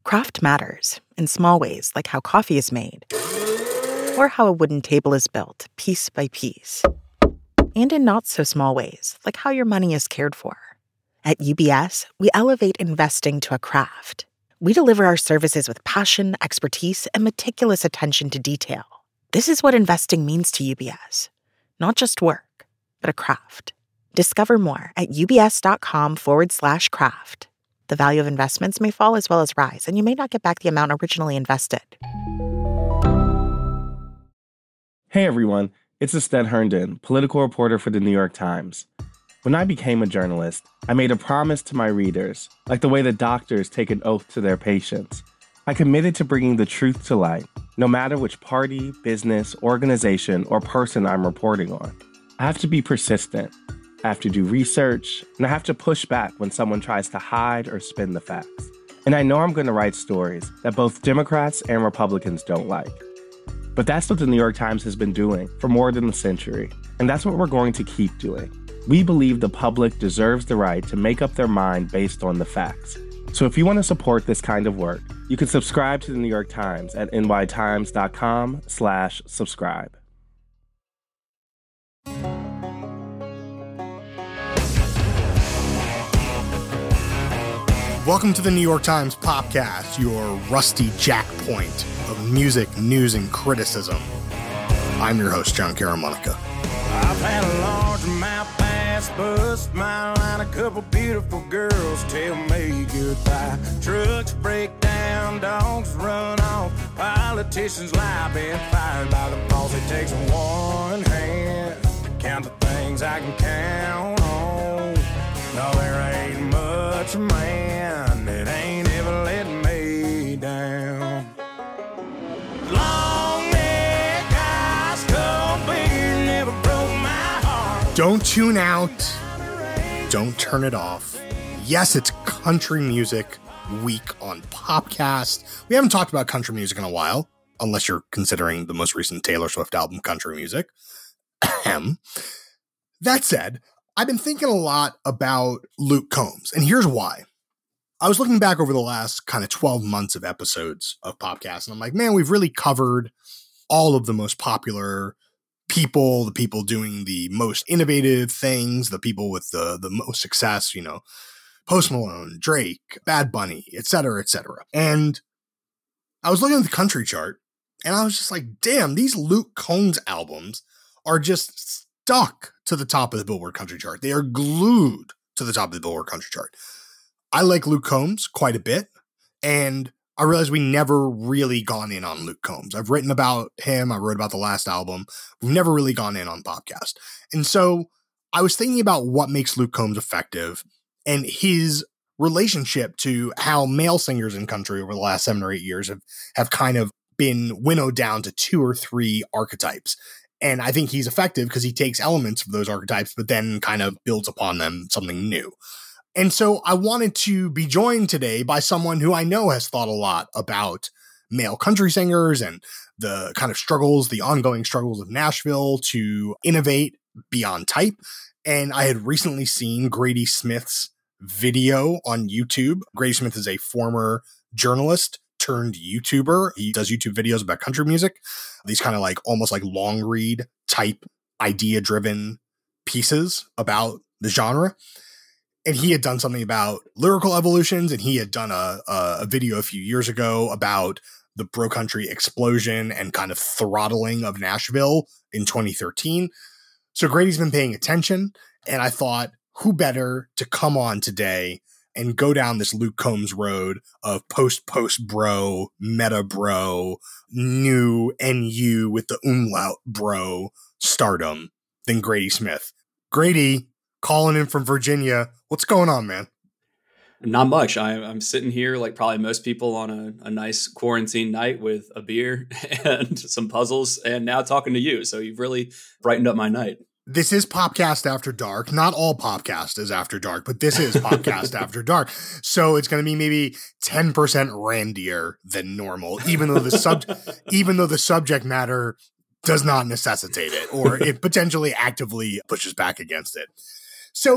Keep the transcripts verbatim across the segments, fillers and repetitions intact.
Craft matters in small ways, like how coffee is made, or how a wooden table is built, piece by piece, and in not-so-small ways, like how your money is cared for. At U B S, we elevate investing to a craft. We deliver our services with passion, expertise, and meticulous attention to detail. This is what investing means to U B S. Not just work, but a craft. Discover more at ubs.com forward slash craft. The value of investments may fall as well as rise, and you may not get back the amount originally invested. Hey everyone, it's Astead Herndon, political reporter for the New York Times. When I became a journalist, I made a promise to my readers, like the way that doctors take an oath to their patients. I committed to bringing the truth to light, no matter which party, business, organization, or person I'm reporting on. I have to be persistent. I have to do research, and I have to push back when someone tries to hide or spin the facts. And I know I'm going to write stories that both Democrats and Republicans don't like. But that's what the New York Times has been doing for more than a century, and that's what we're going to keep doing. We believe the public deserves the right to make up their mind based on the facts. So if you want to support this kind of work, you can subscribe to the New York Times at nytimes.com slash subscribe. Welcome to the New York Times Popcast, your rusty jack point of music, news, and criticism. I'm your host, John Caramonica. I've had a large amount pass, bus, smile, and a couple beautiful girls tell me goodbye. Trucks break down, dogs run off, politicians lie, been fired by the boss. It takes one hand to count the things I can count on. No, there ain't much man that ain't ever let me down. Long neck, ice cold beer never broke my heart. Don't tune out. Don't turn it off. Yes, it's country music week on Popcast. We haven't talked about country music in a while, unless you're considering the most recent Taylor Swift album, Country Music. Ahem. That said, I've been thinking a lot about Luke Combs, and here's why. I was looking back over the last kind of twelve months of episodes of Popcast, and I'm like, man, we've really covered all of the most popular people, the people doing the most innovative things, the people with the, the most success, you know, Post Malone, Drake, Bad Bunny, et cetera, et cetera. And I was looking at the country chart, and I was just like, damn, these Luke Combs albums are just stuck to the top of the Billboard Country Chart. They are glued to the top of the Billboard Country Chart. I like Luke Combs quite a bit, and I realized we never really gone in on Luke Combs. I've written about him. I wrote about the last album. We've never really gone in on Popcast. And so I was thinking about what makes Luke Combs effective and his relationship to how male singers in country over the last seven or eight years have, have kind of been winnowed down to two or three archetypes. And I think he's effective because he takes elements of those archetypes, but then kind of builds upon them something new. And so I wanted to be joined today by someone who I know has thought a lot about male country singers and the kind of struggles, the ongoing struggles of Nashville to innovate beyond type. And I had recently seen Grady Smith's video on YouTube. Grady Smith is a former journalist turned YouTuber. He does YouTube videos about country music. These kind of like almost like long read type idea driven pieces about the genre. And he had done something about lyrical evolutions, and he had done a, a, a video a few years ago about the bro country explosion and kind of throttling of Nashville in twenty thirteen. So Grady's been paying attention, and I thought, who better to come on today and go down this Luke Combs road of post-post bro, meta bro, new N U with the umlaut bro stardom than Grady Smith. Grady, calling in from Virginia. What's going on, man? Not much. I, I'm sitting here like probably most people on a, a nice quarantine night with a beer and some puzzles, and now talking to you. So you've really brightened up my night. This is Popcast After Dark. Not all Popcast is After Dark, but this is Popcast After Dark. So it's going to be maybe ten percent randier than normal, even though the sub, even though the subject matter does not necessitate it, or it potentially actively pushes back against it. So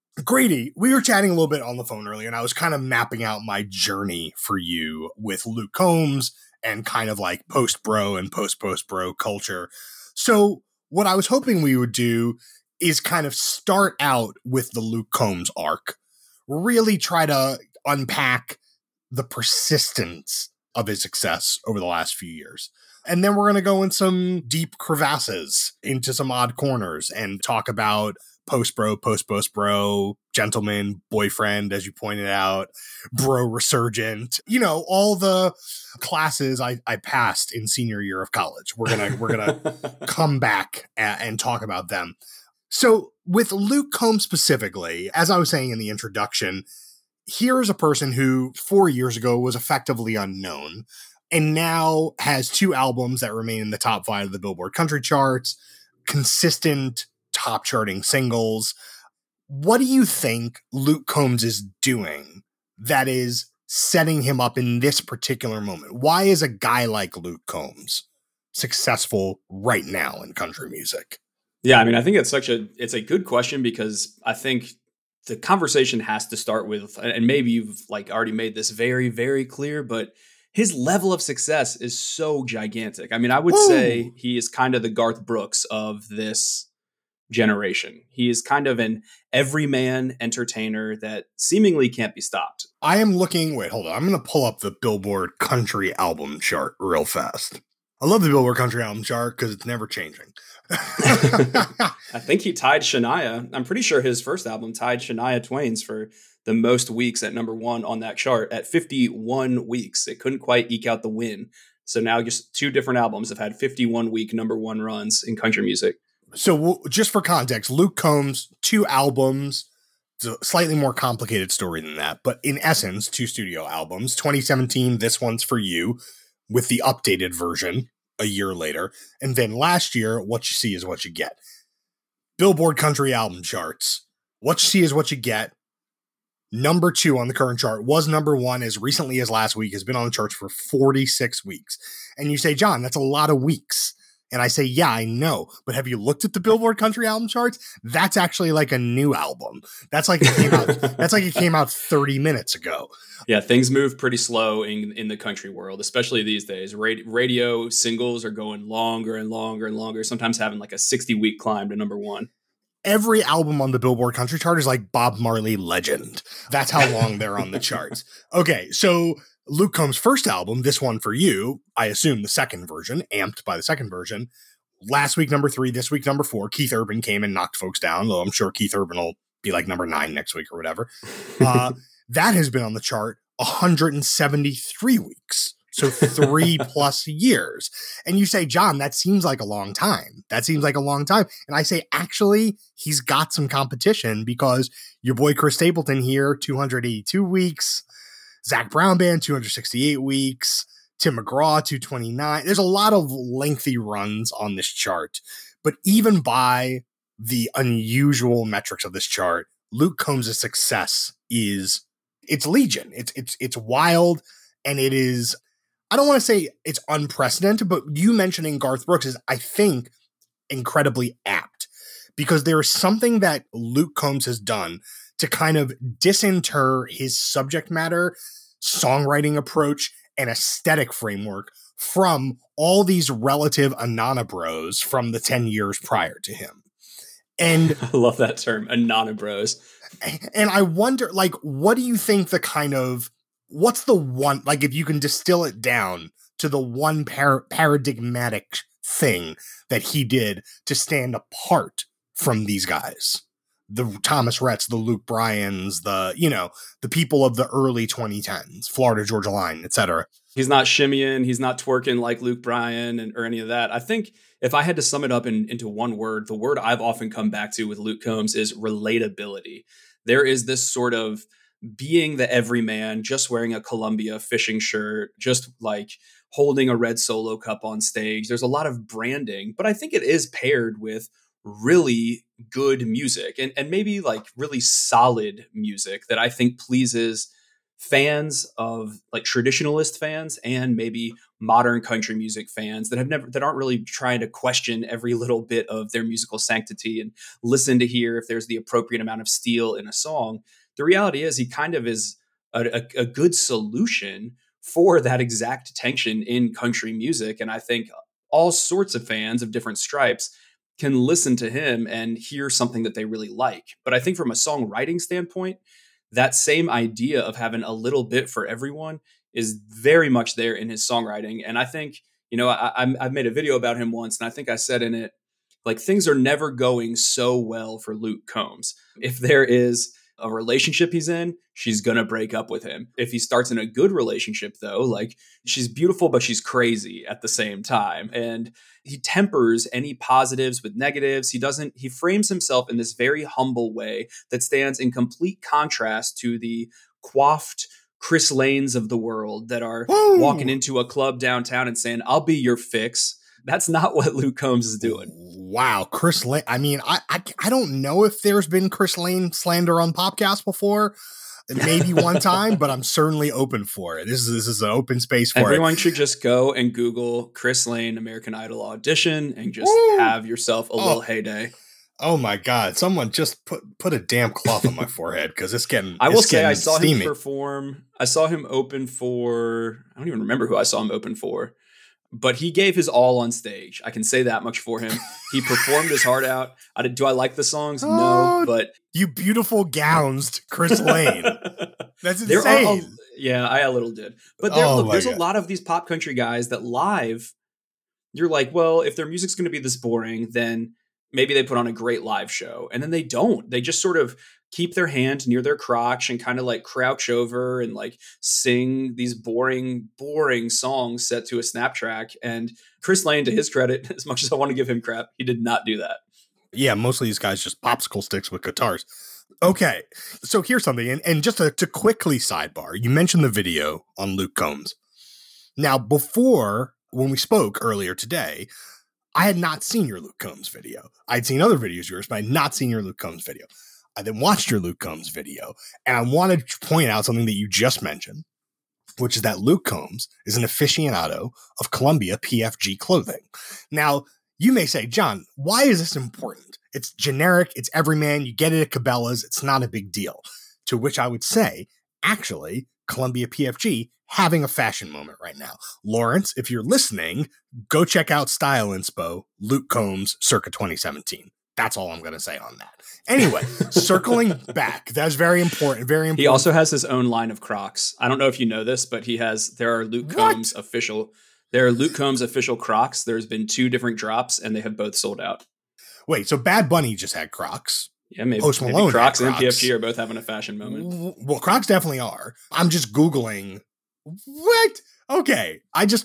Grady, we were chatting a little bit on the phone earlier, and I was kind of mapping out my journey for you with Luke Combs and kind of like post-bro and post-post-bro culture. So what I was hoping we would do is kind of start out with the Luke Combs arc, really try to unpack the persistence of his success over the last few years. And then we're going to go in some deep crevasses, into some odd corners, and talk about post-bro, post-post-bro, gentleman, boyfriend, as you pointed out, bro resurgent, you know, all the classes I, I passed in senior year of college. We're going to, we're going to come back a- and talk about them. So with Luke Combs specifically, as I was saying in the introduction, here's a person who four years ago was effectively unknown and now has two albums that remain in the top five of the Billboard country charts, consistent top charting singles. What do you think Luke Combs is doing that is setting him up in this particular moment? Why is a guy like Luke Combs successful right now in country music? Yeah, I mean, I think it's such a, it's a good question because I think the conversation has to start with, and maybe you've like already made this very, very clear, but his level of success is so gigantic. I mean, I would Ooh. say he is kind of the Garth Brooks of this generation. He is kind of an everyman entertainer that seemingly can't be stopped. I am looking, wait, hold on. I'm going to pull up the Billboard country album chart real fast. I love the Billboard country album chart because it's never changing. I think he tied Shania. I'm pretty sure his first album tied Shania Twain's for the most weeks at number one on that chart at fifty-one weeks. It couldn't quite eke out the win. So now just two different albums have had fifty-one week number one runs in country music. So just for context, Luke Combs, two albums, it's a slightly more complicated story than that, but in essence, two studio albums. twenty seventeen, This One's For You, with the updated version a year later. And then last year, What You See Is What You Get. Billboard country album charts. What You See Is What You Get. Number two on the current chart, was number one as recently as last week, has been on the charts for forty-six weeks. And you say, John, that's a lot of weeks. And I say, yeah, I know. But have you looked at the Billboard country album charts? That's actually like a new album. That's like it came out, that's like it came out thirty minutes ago. Yeah, things move pretty slow in, in the country world, especially these days. Radio, radio singles are going longer and longer and longer, sometimes having like a sixty-week climb to number one. Every album on the Billboard country chart is like Bob Marley Legend. That's how long they're on the charts. Okay, so Luke Combs' first album, This One For You, I assume the second version, amped by the second version. Last week, number three. This week, number four. Keith Urban came and knocked folks down, though I'm sure Keith Urban will be like number nine next week or whatever. Uh, that has been on the chart one hundred seventy-three weeks. So three plus years. And you say, John, that seems like a long time. That seems like a long time. And I say, actually, he's got some competition because your boy Chris Stapleton here, two hundred eighty-two weeks. Zach Brown Band, two hundred sixty-eight weeks. Tim McGraw, two hundred twenty-nine. There's a lot of lengthy runs on this chart. But even by the unusual metrics of this chart, Luke Combs' success is, it's legion. It's, it's, it's wild. And it is, I don't want to say it's unprecedented, but you mentioning Garth Brooks is, I think, incredibly apt. Because there is something that Luke Combs has done to kind of disinter his subject matter, songwriting approach, and aesthetic framework from all these relative Anana bros from the ten years prior to him. And I love that term, Anana bros. And I wonder, like, what do you think the kind of, what's the one, like, if you can distill it down to the one par- paradigmatic thing that he did to stand apart from these guys? The Thomas Rhetts, the Luke Bryans, the, you know, the people of the early twenty tens, Florida Georgia Line, et cetera. He's not shimmying. He's not twerking like Luke Bryan and or any of that. I think if I had to sum it up in, into one word, the word I've often come back to with Luke Combs is relatability. There is this sort of being the everyman, just wearing a Columbia fishing shirt, just like holding a red Solo cup on stage. There's a lot of branding, but I think it is paired with really good music and, and maybe like really solid music that I think pleases fans of like traditionalist fans and maybe modern country music fans that have never that aren't really trying to question every little bit of their musical sanctity and listen to hear if there's the appropriate amount of steel in a song. The reality is he kind of is a, a, a good solution for that exact tension in country music. And I think all sorts of fans of different stripes can listen to him and hear something that they really like. But I think from a songwriting standpoint, that same idea of having a little bit for everyone is very much there in his songwriting. And I think, you know, I, I've made a video about him once, and I think I said in it, like, things are never going so well for Luke Combs. If there is a relationship he's in, she's going to break up with him. If he starts in a good relationship, though, like, she's beautiful, but she's crazy at the same time. And he tempers any positives with negatives. He doesn't, he frames himself in this very humble way that stands in complete contrast to the coiffed Chris Lanes of the world that are Woo! walking into a club downtown and saying, I'll be your fix. That's not what Luke Combs is doing. Wow. Chris Lane. I mean, I, I I don't know if there's been Chris Lane slander on Popcast before. Maybe one time, but I'm certainly open for it. This is this is an open space for Everyone it. Everyone should just go and Google Chris Lane American Idol audition and just Woo! have yourself a oh. little heyday. Oh my God. Someone just put put a damn cloth on my forehead because it's getting I will it's say I saw steamy. him perform. I saw him open for, I don't even remember who I saw him open for. But he gave his all on stage. I can say that much for him. He performed his heart out. I did, do I like the songs? Oh, no, but you beautiful gowns, Chris Lane. That's there insane. Are a, yeah, I a little did. But there, oh look, there's God. a lot of these pop country guys that live, you're like, well, if their music's going to be this boring, then maybe they put on a great live show. And then they don't. They just sort of keep their hand near their crotch and kind of like crouch over and like sing these boring, boring songs set to a snap track. And Chris Lane, to his credit, as much as I want to give him crap, he did not do that. Yeah, most of these guys just popsicle sticks with guitars. Okay, so here's something. And, and just to, to quickly sidebar, you mentioned the video on Luke Combs. Now, before, when we spoke earlier today, I had not seen your Luke Combs video. I'd seen other videos of yours, but I had not seen your Luke Combs video. I then watched your Luke Combs video, and I wanted to point out something that you just mentioned, which is that Luke Combs is an aficionado of Columbia P F G clothing. Now, you may say, John, why is this important? It's generic. It's everyman. You get it at Cabela's. It's not a big deal. To which I would say, actually, Columbia P F G having a fashion moment right now. Lawrence, if you're listening, go check out Style Inspo, Luke Combs, circa twenty seventeen. That's all I'm going to say on that. Anyway, circling back, that's very important. Very important. He also has his own line of Crocs. I don't know if you know this, but he has, there are Luke Combs what? official, there are Luke Combs official Crocs. There's been two different drops and they have both sold out. Wait, so Bad Bunny just had Crocs. Yeah, maybe, Post maybe Malone Crocs, had and Crocs. P F G are both having a fashion moment. Well, Crocs definitely are. I'm just Googling. What? Okay. I just...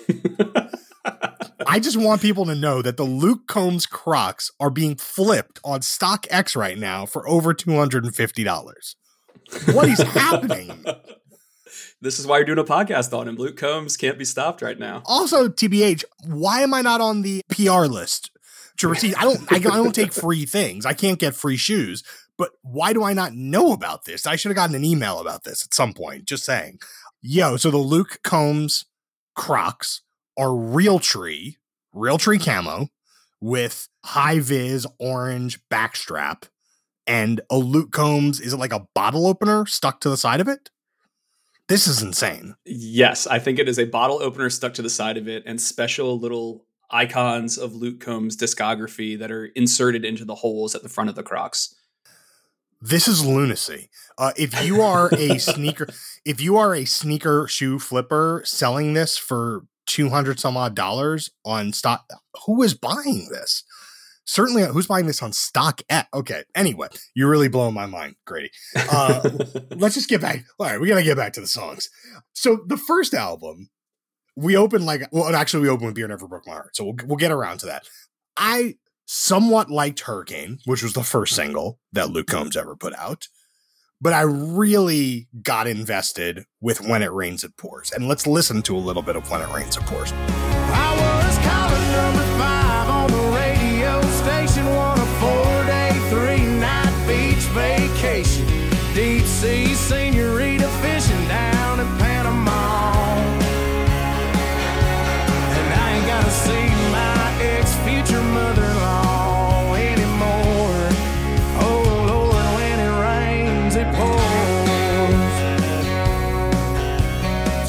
I just want people to know that the Luke Combs Crocs are being flipped on StockX right now for over two hundred fifty dollars. What is happening? This is why you're doing a podcast on him. Luke Combs can't be stopped right now. Also, T B H, why am I not on the P R list to receive? I don't, I, I don't take free things. I can't get free shoes. But why do I not know about this? I should have gotten an email about this at some point. Just saying. Yo, so the Luke Combs Crocs are Realtree, Realtree camo with high-vis orange backstrap and a Luke Combs, is it like a bottle opener stuck to the side of it? This is insane. Yes, I think it is a bottle opener stuck to the side of it and special little icons of Luke Combs' discography that are inserted into the holes at the front of the Crocs. This is lunacy. Uh, if you are a sneaker, if you are a sneaker shoe flipper selling this for two hundred some odd dollars on stock, who is buying this? Certainly, who's buying this on StockX? Okay. Anyway, you're really blowing my mind, Grady. Uh, let's just get back. All right, we got to get back to the songs. So the first album, we opened like, well, actually, we opened with Beer Never Broke My Heart. So we'll, we'll get around to that. I somewhat liked Hurricane, which was the first single that Luke Combs ever put out. But I really got invested with When It Rains, It Pours. And let's listen to a little bit of When It Rains, It Pours. I was calling number five on the radio station, on a four-day, three-night beach vacation. Deep sea senorita fishing,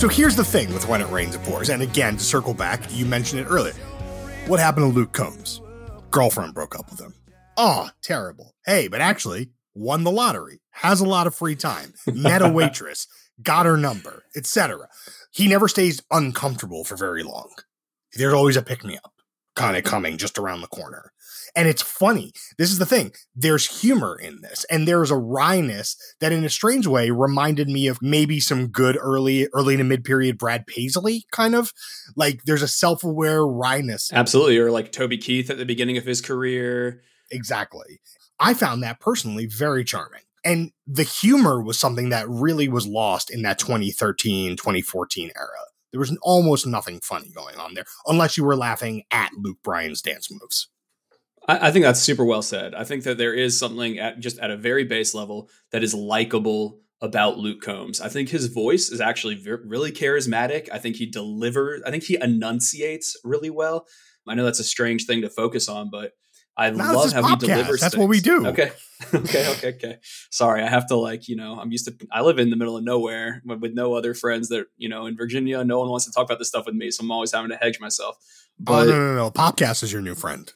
here's the thing with When It Rains, It Pours. And again, to circle back, you mentioned it earlier. What happened to Luke Combs? Girlfriend broke up with him. Oh, terrible. Hey, but actually won the lottery, has a lot of free time, met a waitress, got her number, et cetera. He never stays uncomfortable for very long. There's always a pick-me-up kind of coming just around the corner. And it's funny. This is the thing. There's humor in this, and there's a wryness that in a strange way reminded me of maybe some good early, early to mid-period Brad Paisley kind of. Like there's a self-aware wryness. Absolutely. Or like Toby Keith at the beginning of his career. Exactly. I found that personally very charming. And the humor was something that really was lost in that twenty thirteen, twenty fourteen era. There was almost nothing funny going on there, unless you were laughing at Luke Bryan's dance moves. I think that's super well said. I think that there is something at just at a very base level that is likable about Luke Combs. I think his voice is actually very, really charismatic. I think he delivers. I think he enunciates really well. I know that's a strange thing to focus on, but I no, love how podcast. he delivers. That's things. what we do. Okay. okay. Okay. Okay. Sorry. I have to like, you know, I'm used to, I live in the middle of nowhere with, with no other friends that, you know, in Virginia, no one wants to talk about this stuff with me. So I'm always having to hedge myself. But oh, no, no, no. Podcast is your new friend.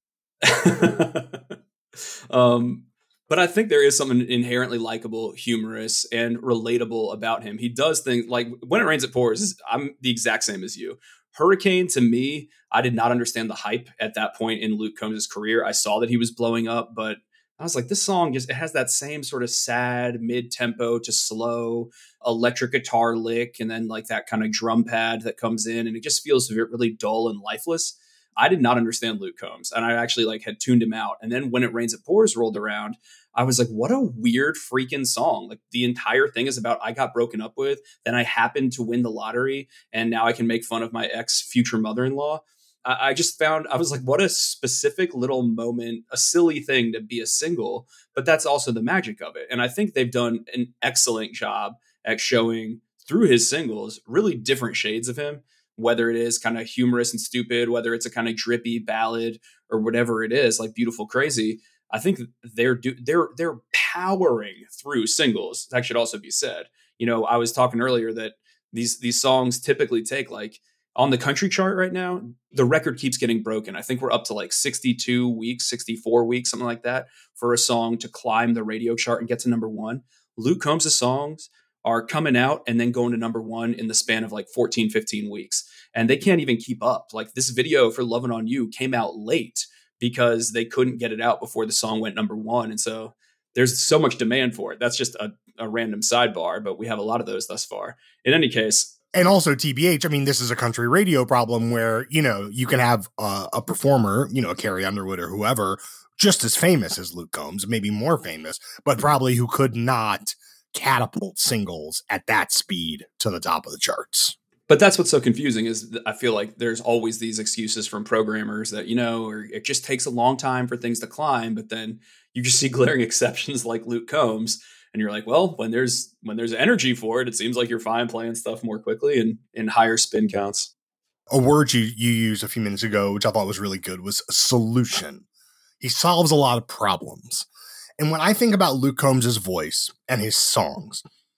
um, but I think there is something inherently likable, humorous, and relatable about him. He does things like When It Rains, It Pours. I'm the exact same as you. Hurricane, to me, I did not understand the hype at that point in Luke Combs' career. I saw that he was blowing up, but I was like, this song just, it has that same sort of sad mid-tempo to slow electric guitar lick, and then like that kind of drum pad that comes in, and it just feels really dull and lifeless. I did not understand Luke Combs, and I actually like had tuned him out. And then When It Rains, It Pours rolled around. I was like, what a weird freaking song. Like the entire thing is about I got broken up with, then I happened to win the lottery, and now I can make fun of my ex future mother-in-law. I, I just found, I was like, what a specific little moment, a silly thing to be a single, but that's also the magic of it. And I think they've done an excellent job at showing through his singles really different shades of him, whether it is kind of humorous and stupid, whether it's a kind of drippy ballad or whatever it is, like Beautiful Crazy. I think they're do, they're they're powering through singles. That should also be said. You know, I was talking earlier that these these songs typically take like on the country chart right now, the record keeps getting broken. I think we're up to like sixty-two weeks, sixty-four weeks, something like that, for a song to climb the radio chart and get to number one. Luke Combs' songs are coming out and then going to number one in the span of like fourteen, fifteen weeks. And they can't even keep up. Like this video for Lovin' On You came out late because they couldn't get it out before the song went number one. And so there's so much demand for it. That's just a, a random sidebar, but we have a lot of those thus far. In any case. And also T B H, I mean, this is a country radio problem where, you know, you can have uh, a performer, you know, Carrie Underwood or whoever, just as famous as Luke Combs, maybe more famous, but probably who could not catapult singles at that speed to the top of the charts. But that's what's so confusing is I feel like there's always these excuses from programmers that, you know, or it just takes a long time for things to climb. But then you just see glaring exceptions like Luke Combs. And you're like, well, when there's when there's energy for it, it seems like you're fine playing stuff more quickly and in higher spin counts. A word you, you used a few minutes ago, which I thought was really good, was solution. He solves a lot of problems. And when I think about Luke Combs' voice and his songs,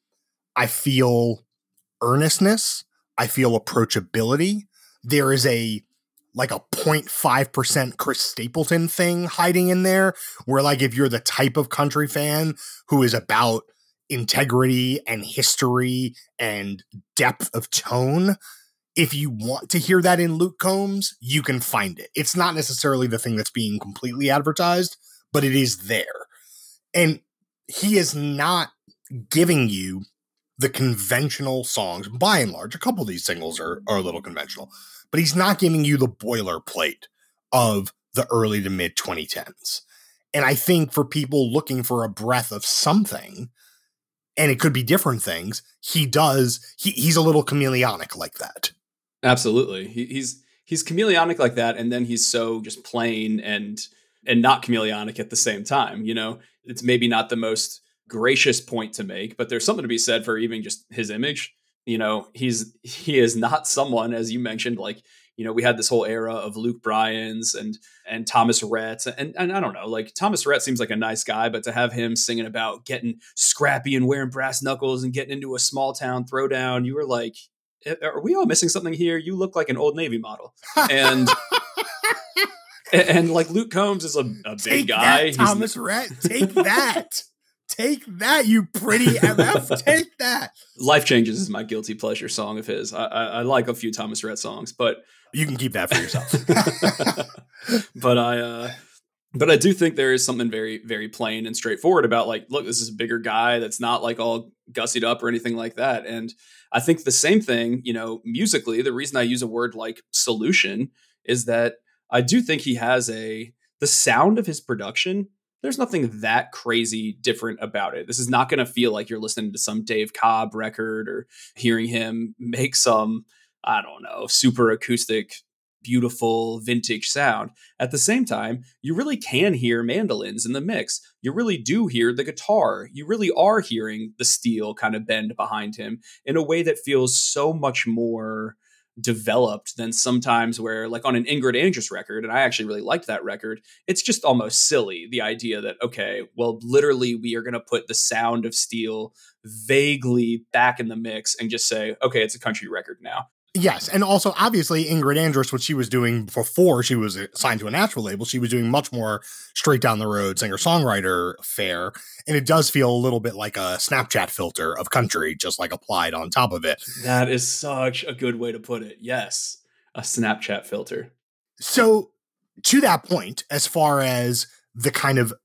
I feel earnestness. I feel approachability. There is a like a zero point five percent Chris Stapleton thing hiding in there where like if you're the type of country fan who is about integrity and history and depth of tone, if you want to hear that in Luke Combs, you can find it. It's not necessarily the thing that's being completely advertised, but it is there. And he is not giving you the conventional songs. By and large, a couple of these singles are, are a little conventional, but he's not giving you the boilerplate of the early to mid twenty tens. And I think for people looking for a breath of something, and it could be different things, he does, he, he's a little chameleonic like that. Absolutely. He, he's, he's chameleonic like that. And then he's so just plain and, and not chameleonic at the same time. You know, it's maybe not the most gracious point to make, but there's something to be said for even just his image. You know, he's he is not someone, as you mentioned, like, you know, we had this whole era of Luke Bryan's and and Thomas Rhett, and and I don't know, like Thomas Rhett seems like a nice guy, but to have him singing about getting scrappy and wearing brass knuckles and getting into a small town throwdown, you were like, are we all missing something here? You look like an Old Navy model. And and, and like Luke Combs is a, a big Take guy. That, Thomas Rhett. Take that. Take that, you pretty M F. Take that. Life Changes is my guilty pleasure song of his. I, I, I like a few Thomas Rhett songs, but you can keep that for yourself. but I, uh, but I do think there is something very, very plain and straightforward about like, look, this is a bigger guy that's not like all gussied up or anything like that. And I think the same thing, you know, musically, the reason I use a word like solution is that I do think he has a the sound of his production. There's nothing that crazy different about it. This is not going to feel like you're listening to some Dave Cobb record or hearing him make some, I don't know, super acoustic, beautiful vintage sound. At the same time, you really can hear mandolins in the mix. You really do hear the guitar. You really are hearing the steel kind of bend behind him in a way that feels so much more developed than sometimes where like on an Ingrid Andress record, and I actually really liked that record, it's just almost silly, the idea that, okay, well, literally we are going to put the sound of steel vaguely back in the mix and just say, okay, it's a country record now. Yes, and also obviously Ingrid Andress, what she was doing before she was signed to a Nashville label, she was doing much more straight down the road singer-songwriter fare, and it does feel a little bit like a Snapchat filter of country, just like applied on top of it. That is such a good way to put it. Yes, a Snapchat filter. So to that point, as far as the kind of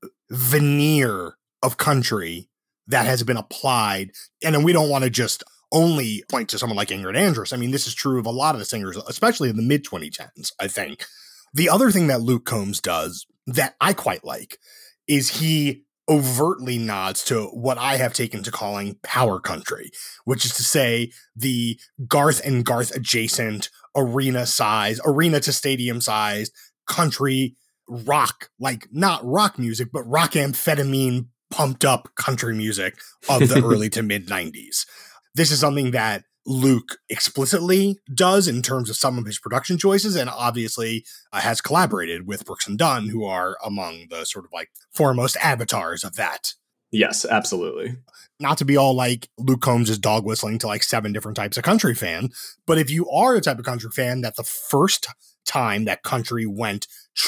veneer of country that has been applied, and then we don't want to just only point to someone like Ingrid Andress. I mean, this is true of a lot of the singers, especially in the mid twenty tens, I think. The other thing that Luke Combs does that I quite like is he overtly nods to what I have taken to calling power country, which is to say the Garth and Garth adjacent arena size, arena to stadium size country rock, like not rock music, but rock amphetamine pumped up country music of the early to mid nineties. This is something that Luke explicitly does in terms of some of his production choices, and obviously uh, has collaborated with Brooks and Dunn, who are among the sort of like foremost avatars of that. Yes, absolutely. Not to be all like Luke Combs is dog whistling to like seven different types of country fan, but if you are a type of country fan that the first time that country went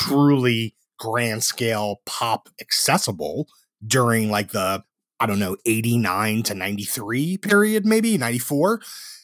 truly grand scale pop accessible during like the I don't know, eighty-nine to ninety-three period, maybe ninety-four.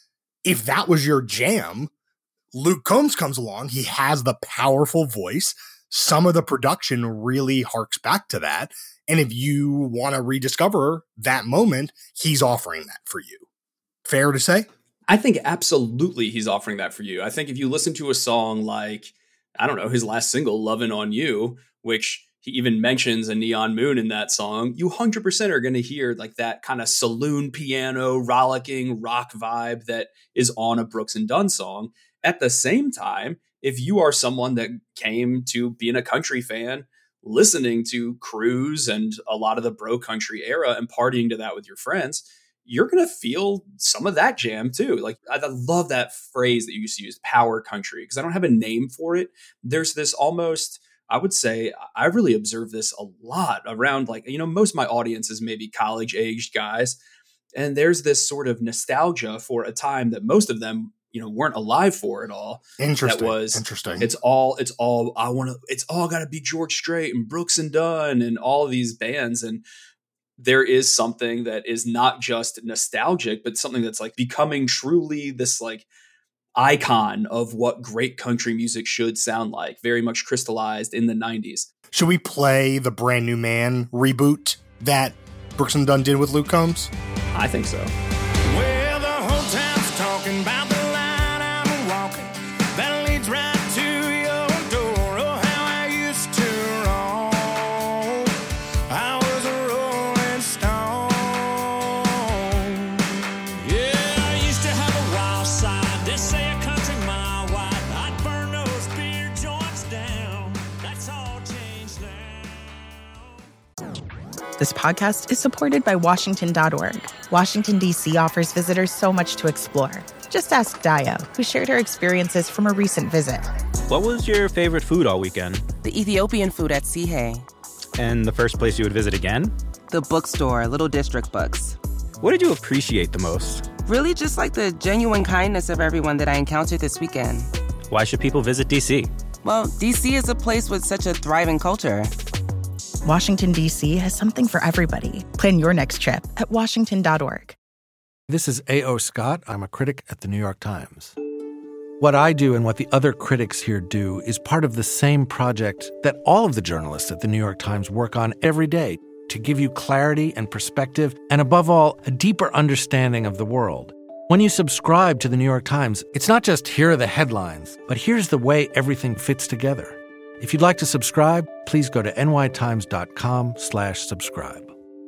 If that was your jam, Luke Combs comes along. He has the powerful voice. Some of the production really harks back to that. And if you want to rediscover that moment, he's offering that for you. Fair to say? I think absolutely he's offering that for you. I think if you listen to a song like, I don't know, his last single, Lovin' on You, which he even mentions a neon moon in that song, you one hundred percent are going to hear like that kind of saloon piano, rollicking rock vibe that is on a Brooks and Dunn song. At the same time, if you are someone that came to being a country fan, listening to Cruise and a lot of the bro country era and partying to that with your friends, you're going to feel some of that jam too. Like I love that phrase that you used to use, power country, because I don't have a name for it. There's this almost, I would say, I really observe this a lot around, like, you know, most of my audience is maybe college aged guys. And there's this sort of nostalgia for a time that most of them, you know, weren't alive for at all. Interesting. That was interesting. It's all, it's all, I want to, it's all got to be George Strait and Brooks and Dunn and all of these bands. And there is something that is not just nostalgic, but something that's like becoming truly this like icon of what great country music should sound like, very much crystallized in the nineties. Should we play the Brand New Man reboot that Brooks and Dunn did with Luke Combs? I think so. Well, the whole town's talking about the line I'm walking that leads right to your door. Oh, how I used to roam. I was a rolling stone. Yeah, I used to have a wild side. They say a country mile wide. I'd burn those beer joints down. That's all changed now. This podcast is supported by Washington dot org. Washington, D C offers visitors so much to explore. Just ask Dio, who shared her experiences from a recent visit. What was your favorite food all weekend? The Ethiopian food at Sihe. And the first place you would visit again? The bookstore, Little District Books. What did you appreciate the most? Really just like the genuine kindness of everyone that I encountered this weekend. Why should people visit D C? Well, D C is a place with such a thriving culture. Washington, D C has something for everybody. Plan your next trip at washington dot org. This is A O. Scott. I'm a critic at the New York Times. What I do and what the other critics here do is part of the same project that all of the journalists at the New York Times work on every day to give you clarity and perspective and, above all, a deeper understanding of the world. When you subscribe to the New York Times, it's not just here are the headlines, but here's the way everything fits together. If you'd like to subscribe, please go to nytimes.com slash subscribe.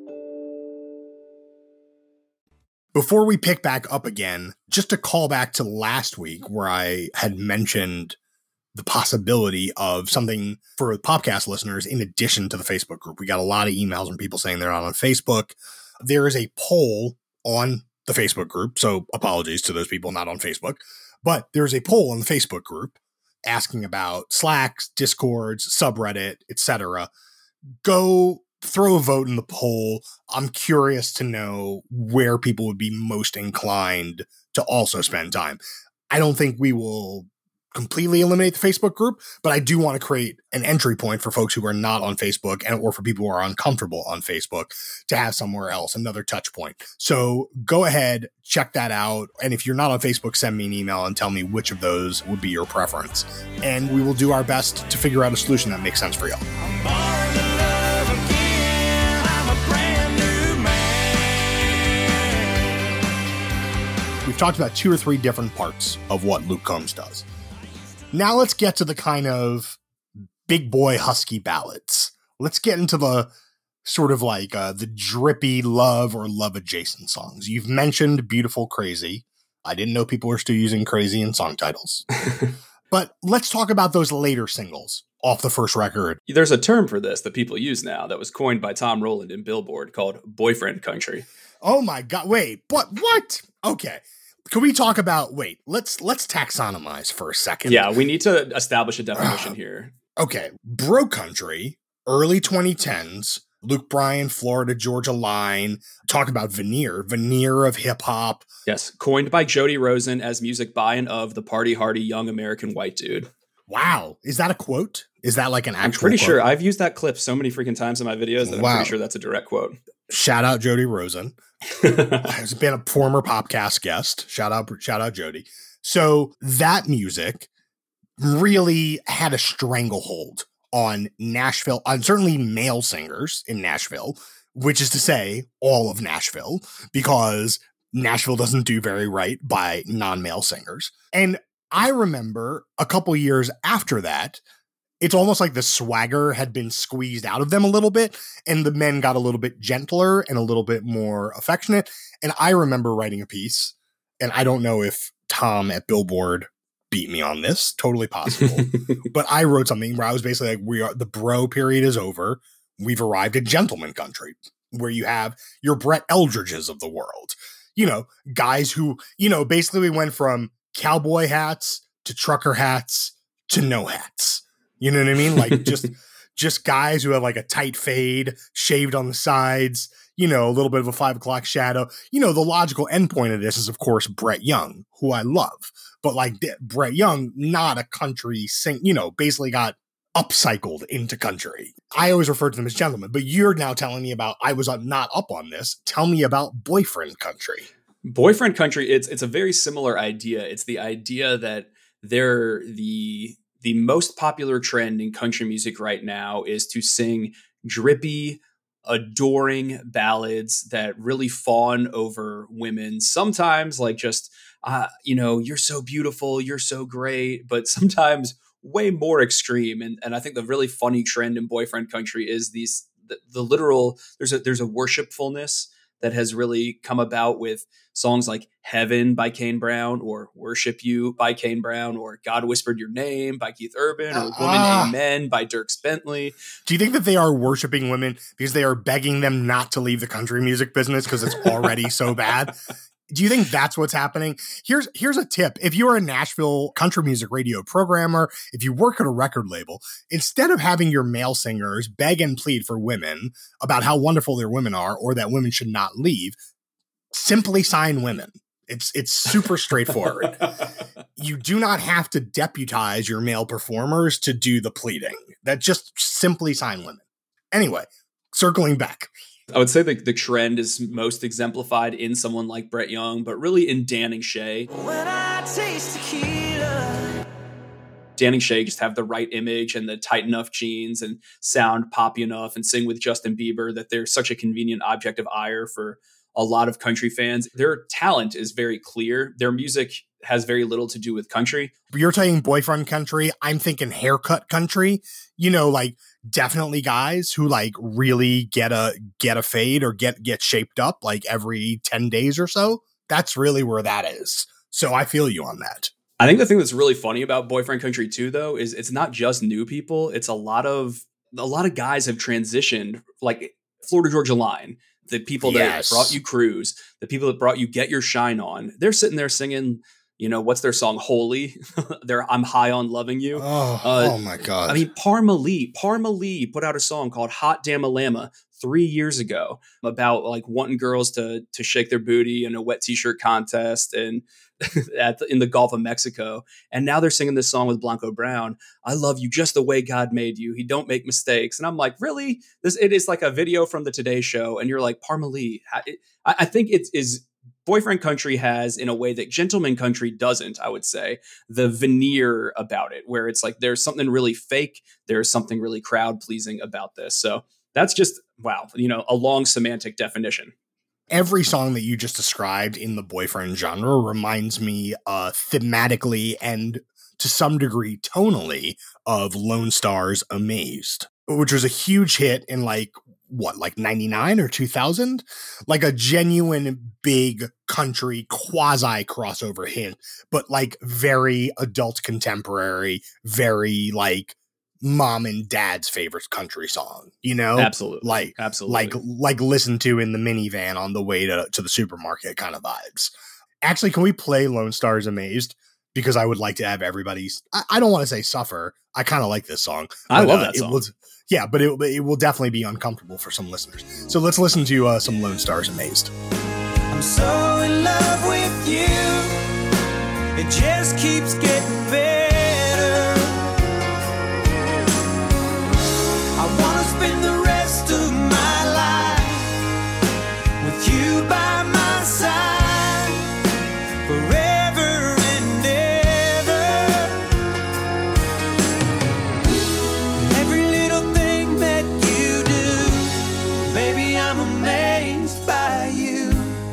Before we pick back up again, just to call back to last week where I had mentioned the possibility of something for podcast listeners in addition to the Facebook group. We got a lot of emails from people saying they're not on Facebook. There is a poll on the Facebook group, so apologies to those people not on Facebook, but there's a poll in the Facebook group asking about Slacks, Discords, subreddit, et cetera. Go throw a vote in the poll. I'm curious to know where people would be most inclined to also spend time. I don't think we will completely eliminate the Facebook group, but I do want to create an entry point for folks who are not on Facebook and or for people who are uncomfortable on Facebook to have somewhere else, another touch point. So go ahead, check that out. And if you're not on Facebook, send me an email and tell me which of those would be your preference. And we will do our best to figure out a solution that makes sense for y'all. We've talked about two or three different parts of what Luke Combs does. Now let's get to the kind of big boy husky ballads. Let's get into the sort of like uh, the drippy love or love adjacent songs. You've mentioned Beautiful Crazy. I didn't know people were still using crazy in song titles. But let's talk about those later singles off the first record. There's a term for this that people use now that was coined by Tom Rowland in Billboard called boyfriend country. Oh my God. Wait, but what? Okay. Can we talk about, wait, let's let's taxonomize for a second. Yeah, we need to establish a definition uh, here. Okay. Bro country, early twenty tens, Luke Bryan, Florida Georgia Line, talk about veneer, veneer of hip hop. Yes, coined by Jody Rosen as music by and of the party hardy young American white dude. Wow. Is that a quote? Is that like an actual I'm pretty quote? sure I've used that clip so many freaking times in my videos that wow. I'm pretty sure that's a direct quote. Shout out Jody Rosen. Has been a former Popcast guest. Shout out, shout out Jody. So that music really had a stranglehold on Nashville, on certainly male singers in Nashville, which is to say all of Nashville, because Nashville doesn't do very right by non-male singers. And I remember a couple years after that, it's almost like the swagger had been squeezed out of them a little bit, and the men got a little bit gentler and a little bit more affectionate. And I remember writing a piece, and I don't know if Tom at Billboard beat me on this, totally possible, but I wrote something where I was basically like, we are, the bro period is over. We've arrived at gentleman country, where you have your Brett Eldridges of the world, you know, guys who, you know, basically we went from cowboy hats to trucker hats to no hats. You know what I mean? Like just, just guys who have like a tight fade, shaved on the sides, you know, a little bit of a five o'clock shadow. You know, the logical endpoint of this is, of course, Brett Young, who I love. But like Brett Young, not a country sing, you know, basically got upcycled into country. I always refer to them as gentlemen, but you're now telling me about, I was not up on this. Tell me about boyfriend country. Boyfriend country, it's it's a very similar idea. It's the idea that they're the the most popular trend in country music right now is to sing drippy, adoring ballads that really fawn over women. Sometimes like just, uh, you know, you're so beautiful, you're so great, but sometimes way more extreme. And and I think the really funny trend in boyfriend country is these, the, the literal, there's a, there's a worshipfulness that has really come about with songs like Heaven by Kane Brown, or Worship You by Kane Brown, or God Whispered Your Name by Keith Urban, or Woman uh, Amen by Dierks Bentley. Do you think that they are worshiping women because they are begging them not to leave the country music business because it's already so bad? Do you think that's what's happening? Here's here's a tip. If you're a Nashville country music radio programmer, if you work at a record label, instead of having your male singers beg and plead for women about how wonderful their women are or that women should not leave, simply sign women. It's it's super straightforward. You do not have to deputize your male performers to do the pleading. That's just simply sign women. Anyway, circling back. I would say that the trend is most exemplified in someone like Brett Young, but really in Dan and Shay. When I taste tequila. Dan and Shay just have the right image and the tight enough jeans and sound poppy enough and sing with Justin Bieber that they're such a convenient object of ire for a lot of country fans. Their talent is very clear. Their music has very little to do with country. You're saying boyfriend country. I'm thinking haircut country. You know, like definitely guys who like really get a get a fade or get get shaped up like every ten days or so. That's really where that is. So I feel you on that. I think the thing that's really funny about boyfriend country too, though, is it's not just new people. It's a lot of a lot of guys have transitioned, like Florida Georgia Line. The people that yes. brought you Cruise, the people that brought you Get Your Shine On, they're sitting there singing, you know, what's their song? Holy. They're I'm High on Loving You. Oh, uh, oh my God. I mean, Parma Lee, Parma Lee put out a song called Hot Damn Alama three years ago about like wanting girls to to shake their booty in a wet t-shirt contest and at the, in the Gulf of Mexico. And now they're singing this song with Blanco Brown. I love you just the way God made you. He don't make mistakes. And I'm like, really? This it is like a video from the Today Show. And you're like, Parma Lee. I, I think it is boyfriend country has in a way that gentleman country doesn't, I would say, the veneer about it, where it's like there's something really fake. There's something really crowd pleasing about this. So that's just, wow, you know, a long semantic definition. Every song that you just described in the boyfriend genre reminds me uh, thematically and to some degree tonally of Lone Star's Amazed, which was a huge hit in like, what, like ninety-nine or two thousand? Like a genuine big country quasi crossover hit, but like very adult contemporary, very like mom and dad's favorite country song, you know? Absolutely. Like, Absolutely. like, like listen to in the minivan on the way to, to the supermarket kind of vibes. Actually, can we play Lone Star's Amazed? Because I would like to have everybody's, I, I don't want to say suffer. I kind of like this song. I but, love uh, that song. It will, yeah, but it, it will definitely be uncomfortable for some listeners. So let's listen to uh, some Lone Star's Amazed. I'm so in love with you. It just keeps getting better. I want to spend the rest of my life with you by my side forever and ever. Every little thing that you do, baby, I'm amazed by you.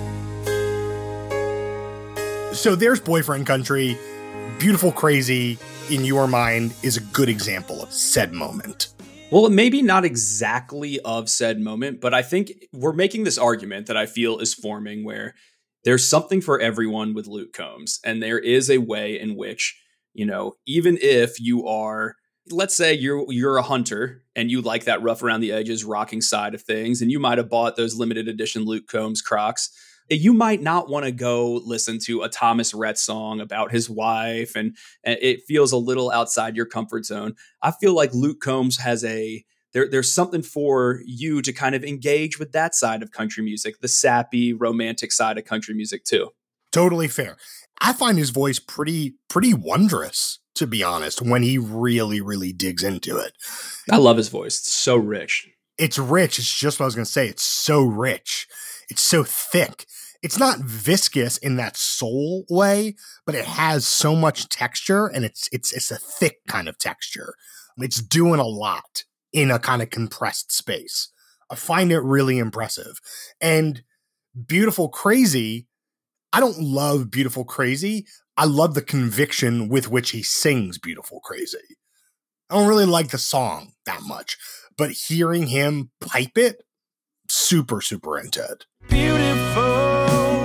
So there's boyfriend country. Beautiful Crazy, in your mind, is a good example of said moment. Well, maybe not exactly of said moment, but I think we're making this argument that I feel is forming where there's something for everyone with Luke Combs. And there is a way in which, you know, even if you are, let's say you're you're a hunter and you like that rough around the edges rocking side of things, and you might have bought those limited edition Luke Combs Crocs, you might not want to go listen to a Thomas Rhett song about his wife, and, and it feels a little outside your comfort zone. I feel like Luke Combs has a, there, there's something for you to kind of engage with that side of country music, the sappy, romantic side of country music too. Totally fair. I find his voice pretty, pretty wondrous, to be honest, when he really, really digs into it. I love his voice. It's so rich. It's rich. It's just what I was going to say. It's so rich. It's so thick. It's not viscous in that soul way, but it has so much texture, and it's it's it's a thick kind of texture. It's doing a lot in a kind of compressed space. I find it really impressive. And Beautiful Crazy, I don't love Beautiful Crazy. I love the conviction with which he sings Beautiful Crazy. I don't really like the song that much, but hearing him pipe it, super, super into it. Beautiful,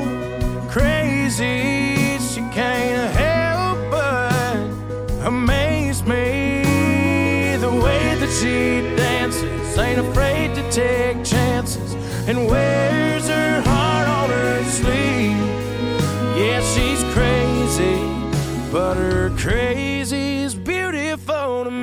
crazy, she can't help but amaze me. The way that she dances, ain't afraid to take chances, and wears her heart on her sleeve. Yeah, she's crazy, but her crazy's beautiful to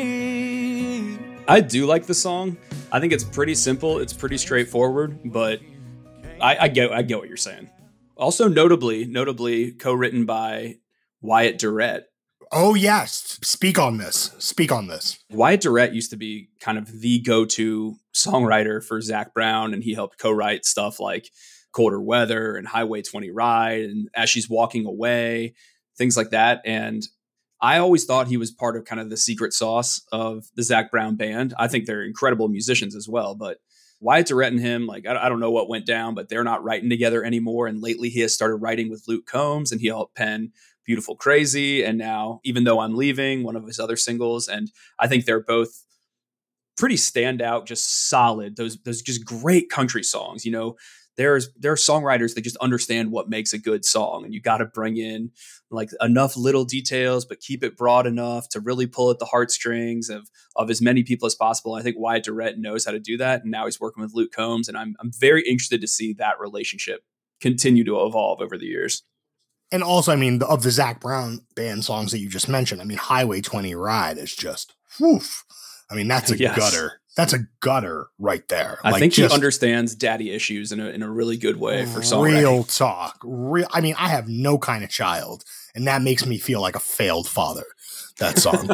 me. I do like the song. I think it's pretty simple. It's pretty straightforward, but I, I get I get what you're saying. Also notably, notably co-written by Wyatt Durrett. Oh, yes. Speak on this. Speak on this. Wyatt Durrett used to be kind of the go-to songwriter for Zac Brown, and he helped co-write stuff like Colder Weather and Highway twenty Ride and As She's Walking Away, things like that. And I always thought he was part of kind of the secret sauce of the Zac Brown band. I think they're incredible musicians as well, but Wyatt Durrett and him, like, I, I don't know what went down, but they're not writing together anymore. And lately he has started writing with Luke Combs, and he helped pen Beautiful Crazy. And now Even Though I'm Leaving, one of his other singles. And I think they're both pretty standout, just solid. Those, those just great country songs. You know, there's, there are songwriters that just understand what makes a good song. And you got to bring in like enough little details, but keep it broad enough to really pull at the heartstrings of, of as many people as possible. I think Wyatt Durrett knows how to do that. And now he's working with Luke Combs. And I'm, I'm very interested to see that relationship continue to evolve over the years. And also, I mean, of the Zac Brown band songs that you just mentioned, I mean, Highway twenty Ride is just, woof. I mean, that's a yes. gutter. That's a gutter right there. I like think just, he understands daddy issues in a, in a really good way for songwriting. Real talk. Real. I mean, I have no kind of child, and that makes me feel like a failed father. That song.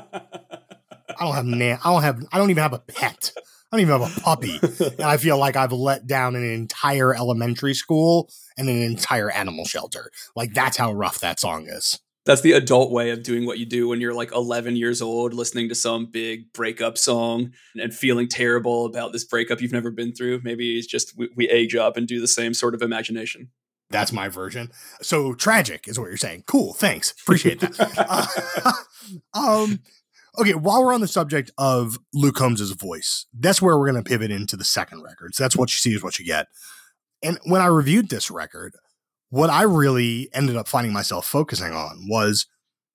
I don't have. Na- I don't have. I don't even have a pet. I don't even have a puppy. And I feel like I've let down an entire elementary school and an entire animal shelter. Like, that's how rough that song is. That's the adult way of doing what you do when you're like eleven years old, listening to some big breakup song and feeling terrible about this breakup you've never been through. Maybe it's just we, we age up and do the same sort of imagination. That's my version. So tragic is what you're saying. Cool. Thanks. Appreciate that. uh, um, okay. While we're on the subject of Luke Combs' voice, that's where we're going to pivot into the second record. So that's what you see is what you get. And when I reviewed this record, what I really ended up finding myself focusing on was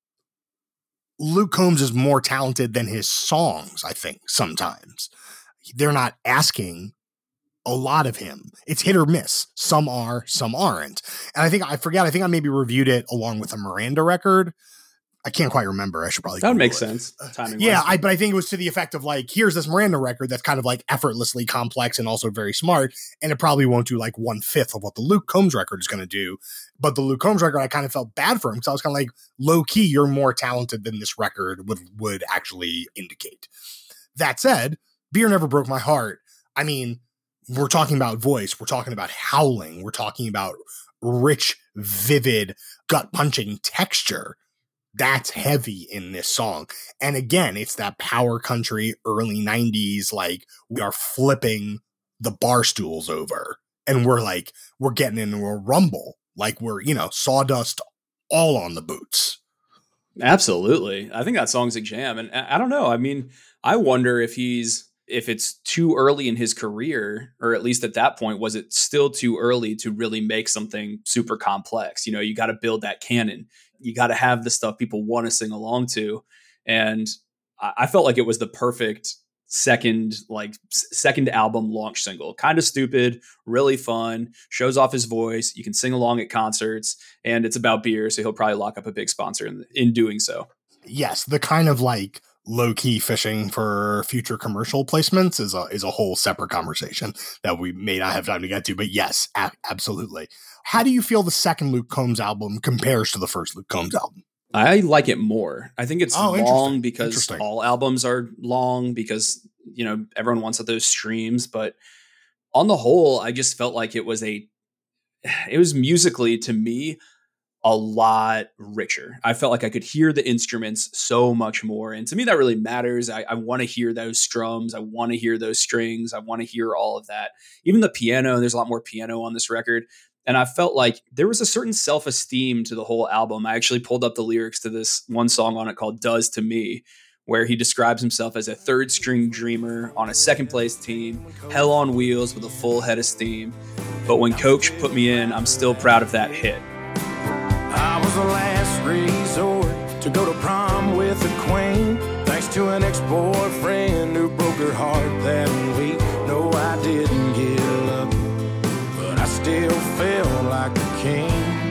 Luke Combs is more talented than his songs, I think, sometimes. They're not asking a lot of him. It's hit or miss. Some are, some aren't. And I think, I forget, I think I maybe reviewed it along with a Miranda record. I can't quite remember. I should probably. That would make it. sense. Timing yeah, I, but I think it was to the effect of like, here's this Miranda record that's kind of like effortlessly complex and also very smart, and it probably won't do like one fifth of what the Luke Combs record is going to do. But the Luke Combs record, I kind of felt bad for him because I was kind of like, low key, you're more talented than this record would would actually indicate. That said, Beer Never Broke My Heart. I mean, we're talking about voice, we're talking about howling, we're talking about rich, vivid, gut punching texture. That's heavy in this song. And again, it's that power country, early nineties, like we are flipping the bar stools over and we're like, we're getting into a rumble. Like we're, you know, sawdust all on the boots. Absolutely. I think that song's a jam. And I don't know. I mean, I wonder if he's, if it's too early in his career, or at least at that point, was it still too early to really make something super complex? You know, you got to build that canon. You got to have the stuff people want to sing along to. And I felt like it was the perfect second, like second album launch single. Kind of stupid, really fun, shows off his voice. You can sing along at concerts, and it's about beer. So he'll probably lock up a big sponsor in, in doing so. Yes. The kind of like low key fishing for future commercial placements is a, is a whole separate conversation that we may not have time to get to, but yes, a- absolutely. How do you feel the second Luke Combs album compares to the first Luke Combs album? I like it more. I think it's oh, long because all albums are long because, you know, everyone wants those streams. But on the whole, I just felt like it was a, it was musically to me a lot richer. I felt like I could hear the instruments so much more. And to me, that really matters. I, I want to hear those strums. I want to hear those strings. I want to hear all of that. Even the piano, there's a lot more piano on this record. And I felt like there was a certain self-esteem to the whole album. I actually pulled up the lyrics to this one song on it called Does to Me, where he describes himself as a third string dreamer on a second place team, hell on wheels with a full head of steam. But when coach put me in, I'm still proud of that hit. I was the last resort to go to prom with the queen, thanks to an ex-boyfriend who broke her heart that week. No, I didn't give up, but I still felt like a king.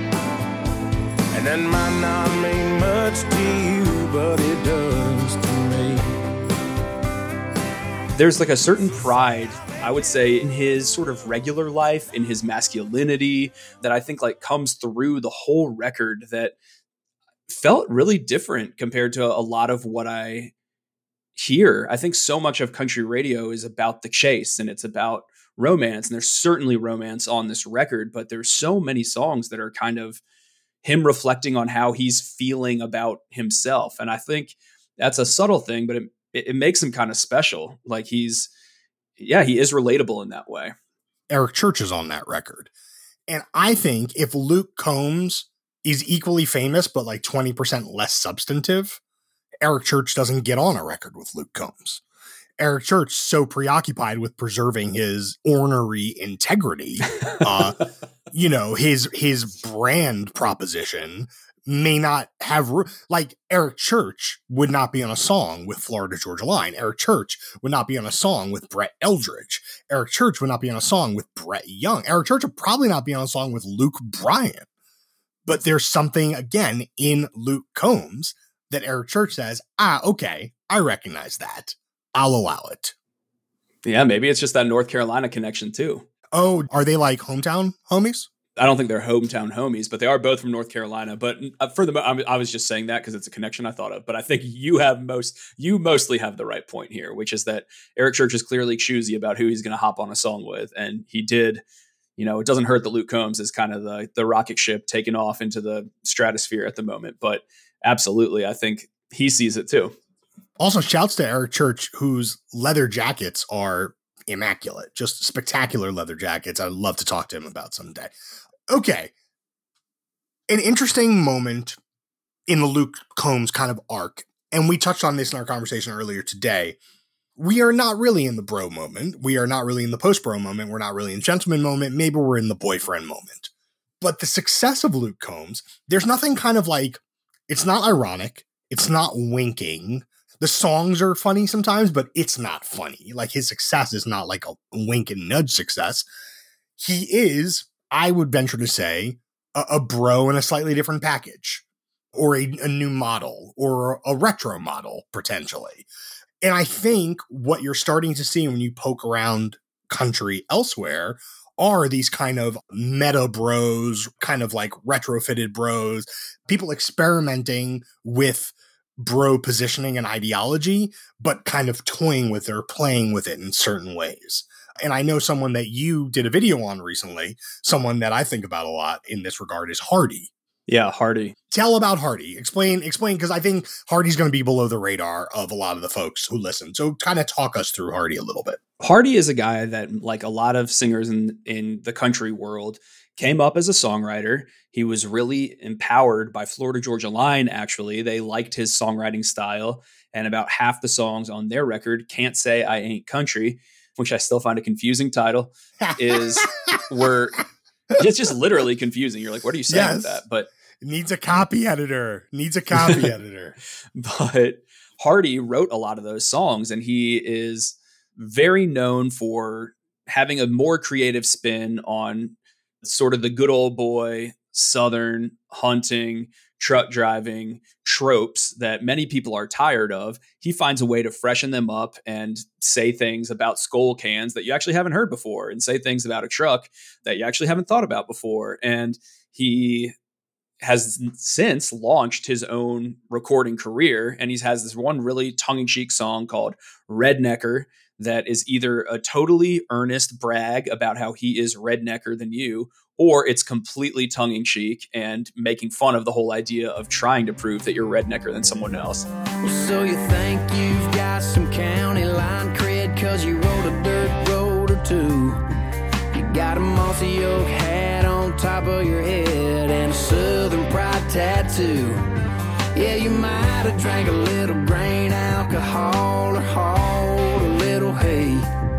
And that might not mean much to you, but it does to me. There's like a certain pride, I would say, in his sort of regular life, in his masculinity, that I think like comes through the whole record that felt really different compared to a lot of what I hear. I think so much of country radio is about the chase and it's about romance. And there's certainly romance on this record, but there's so many songs that are kind of him reflecting on how he's feeling about himself. And I think that's a subtle thing, but it, it, it makes him kind of special. Like he's, yeah, he is relatable in that way. Eric Church is on that record. And I think if Luke Combs is equally famous, but like twenty percent less substantive, Eric Church doesn't get on a record with Luke Combs. Eric Church so preoccupied with preserving his ornery integrity, uh, you know, his his brand proposition may not have like Eric Church would not be on a song with Florida Georgia Line. Eric Church would not be on a song with Brett Eldridge. Eric Church would not be on a song with Brett Young. Eric Church would probably not be on a song with Luke Bryan. But there's something again in Luke Combs that Eric Church says, ah, okay, I recognize that. I'll allow it. Yeah, maybe it's just that North Carolina connection too. Oh, are they like hometown homies? I don't think they're hometown homies, but they are both from North Carolina. But for the, I was just saying that because it's a connection I thought of. But I think you have most, you mostly have the right point here, which is that Eric Church is clearly choosy about who he's going to hop on a song with, and he did. You know, it doesn't hurt that Luke Combs is kind of the the rocket ship taking off into the stratosphere at the moment. But absolutely, I think he sees it too. Also, shouts to Eric Church, whose leather jackets are immaculate, just spectacular leather jackets. I'd love to talk to him about someday. Okay. An interesting moment in the Luke Combs kind of arc, and we touched on this in our conversation earlier today. We are not really in the bro moment. We are not really in the post-bro moment. We're not really in gentleman moment. Maybe we're in the boyfriend moment. But the success of Luke Combs, there's nothing kind of like, it's not ironic. It's not winking. The songs are funny sometimes, but it's not funny. Like his success is not like a wink and nudge success. He is, I would venture to say, a, a bro in a slightly different package, or a, a new model, or a retro model, potentially. And I think what you're starting to see when you poke around country elsewhere are these kind of meta bros, kind of like retrofitted bros, people experimenting with bro positioning and ideology, but kind of toying with it or playing with it in certain ways. And I know someone that you did a video on recently, someone that I think about a lot in this regard is Hardy. Yeah, Hardy. Tell about Hardy. Explain, explain, because I think Hardy's going to be below the radar of a lot of the folks who listen. So kind of talk us through Hardy a little bit. Hardy is a guy that, like a lot of singers in, in the country world, came up as a songwriter. He was really empowered by Florida Georgia Line, actually. They liked his songwriting style. And about half the songs on their record, Can't Say I Ain't Country, which I still find a confusing title, is were it's just literally confusing. You're like, what are you saying yes. with that? But needs a copy editor. Needs a copy editor. But Hardy wrote a lot of those songs, and he is very known for having a more creative spin on sort of the good old boy Southern hunting, truck driving tropes that many people are tired of. He finds a way to freshen them up and say things about Skoal cans that you actually haven't heard before, and say things about a truck that you actually haven't thought about before. And he has since launched his own recording career, and he has this one really tongue-in-cheek song called Rednecker that is either a totally earnest brag about how he is rednecker than you, or it's completely tongue-in-cheek and making fun of the whole idea of trying to prove that you're rednecker than someone else. Well, so you think you've got some county line cred cause you rode a dirt road or two. You got a mossy oak hat on top of your head and a Southern pride tattoo. Yeah, you might have drank a little grain alcohol or hauled a little hay.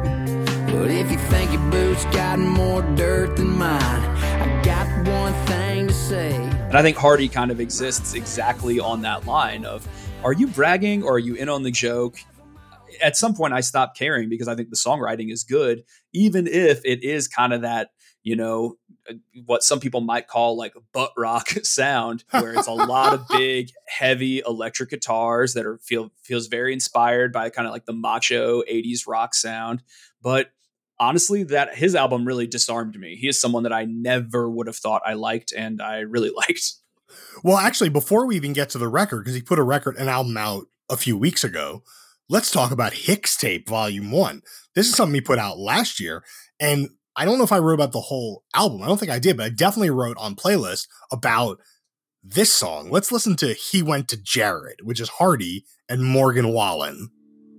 But if you think your boots got more dirt than mine, I got one thing to say. And I think Hardy kind of exists exactly on that line of, are you bragging or are you in on the joke? At some point I stopped caring because I think the songwriting is good, even if it is kind of that, you know, what some people might call like butt rock sound, where it's a lot of big, heavy electric guitars that are feel feels very inspired by kind of like the macho eighties rock sound. But honestly, that his album really disarmed me. He is someone that I never would have thought I liked, and I really liked. Well, actually, before we even get to the record, because he put a record, an album out a few weeks ago, let's talk about Hixtape Volume One. This is something he put out last year, and I don't know if I wrote about the whole album. I don't think I did, but I definitely wrote on Playlist about this song. Let's listen to He Went to Jared, which is Hardy and Morgan Wallen.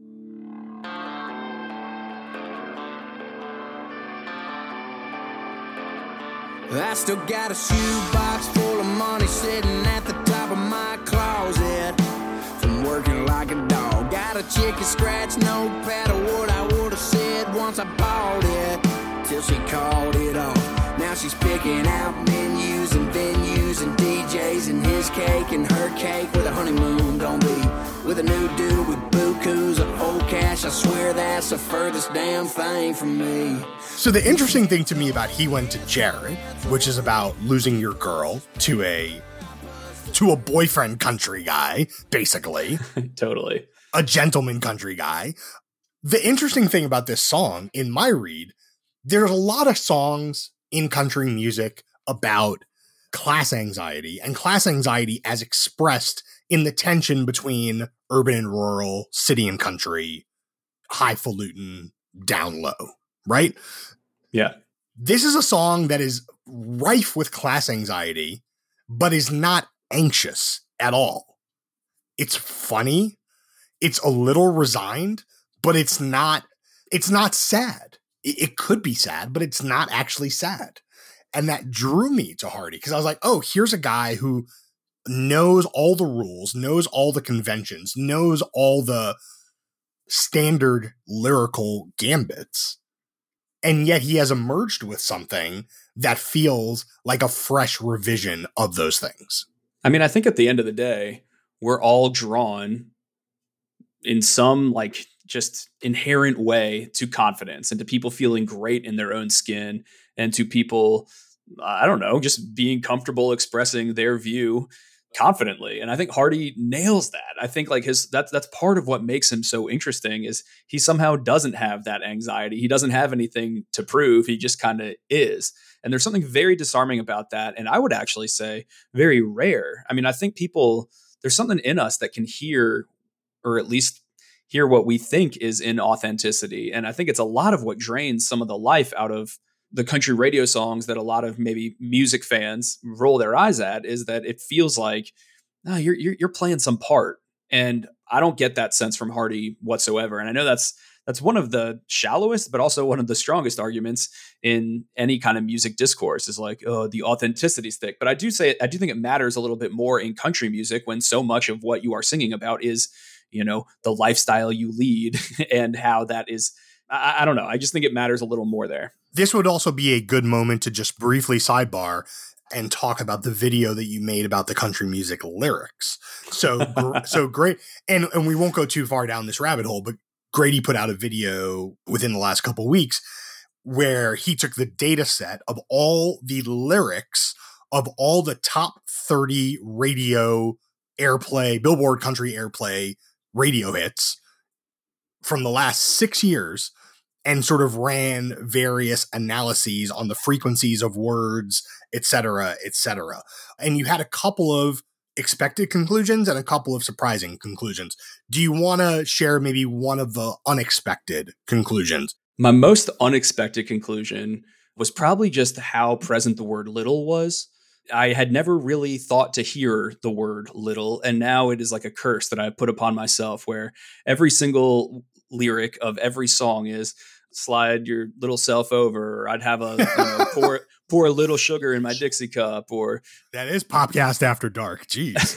I still got a shoebox full of money sitting at the top of my closet from working like a dog. Got a chicken scratch notepad of what I would have said once I bought it, till she called it off. Now she's picking out menus and venues and D Js and his cake and her cake, where the honeymoon gonna be, with a new dude with bukus of old cash. I swear that's the furthest damn thing from me. So the interesting thing to me about He Went to Jared, which is about losing your girl to a to a boyfriend country guy, basically. Totally. A gentleman country guy. The interesting thing about this song, in my read, there's a lot of songs in country music about class anxiety, and class anxiety as expressed in the tension between urban and rural, city and country, highfalutin, down low, right? Yeah. This is a song that is rife with class anxiety, but is not anxious at all. It's funny. It's a little resigned, but it's not, it's not sad. It, it could be sad, but it's not actually sad. And that drew me to Hardy, because I was like, oh, here's a guy who knows all the rules, knows all the conventions, knows all the standard lyrical gambits. And yet he has emerged with something that feels like a fresh revision of those things. I mean, I think at the end of the day, we're all drawn in some like just inherent way to confidence and to people feeling great in their own skin, and to people, I don't know, just being comfortable expressing their view confidently. And I think Hardy nails that. I think like his, that's, that's part of what makes him so interesting, is he somehow doesn't have that anxiety. He doesn't have anything to prove. He just kind of is. And there's something very disarming about that. And I would actually say very rare. I mean, I think people, there's something in us that can hear, or at least hear what we think is inauthenticity. And I think it's a lot of what drains some of the life out of the country radio songs that a lot of maybe music fans roll their eyes at, is that it feels like, no, you're, you're, you're playing some part. And I don't get that sense from Hardy whatsoever. And I know that's, that's one of the shallowest, but also one of the strongest arguments in any kind of music discourse, is like, oh, the authenticity stick. But I do say, I do think it matters a little bit more in country music, when so much of what you are singing about is, you know, the lifestyle you lead and how that is, I, I don't know. I just think it matters a little more there. This would also be a good moment to just briefly sidebar and talk about the video that you made about the country music lyrics. So, gr- so great. And, and we won't go too far down this rabbit hole, but Grady put out a video within the last couple of weeks where he took the data set of all the lyrics of all the top thirty radio airplay, Billboard country airplay radio hits from the last six years, and sort of ran various analyses on the frequencies of words, et cetera, et cetera. And you had a couple of expected conclusions and a couple of surprising conclusions. Do you want to share maybe one of the unexpected conclusions? My most unexpected conclusion was probably just how present the word little was. I had never really thought to hear the word little, and now it is like a curse that I put upon myself, where every single lyric of every song is slide your little self over, or I'd have a, you know, pour, pour a little sugar in my Dixie cup, or that is Popcast After Dark. Jeez.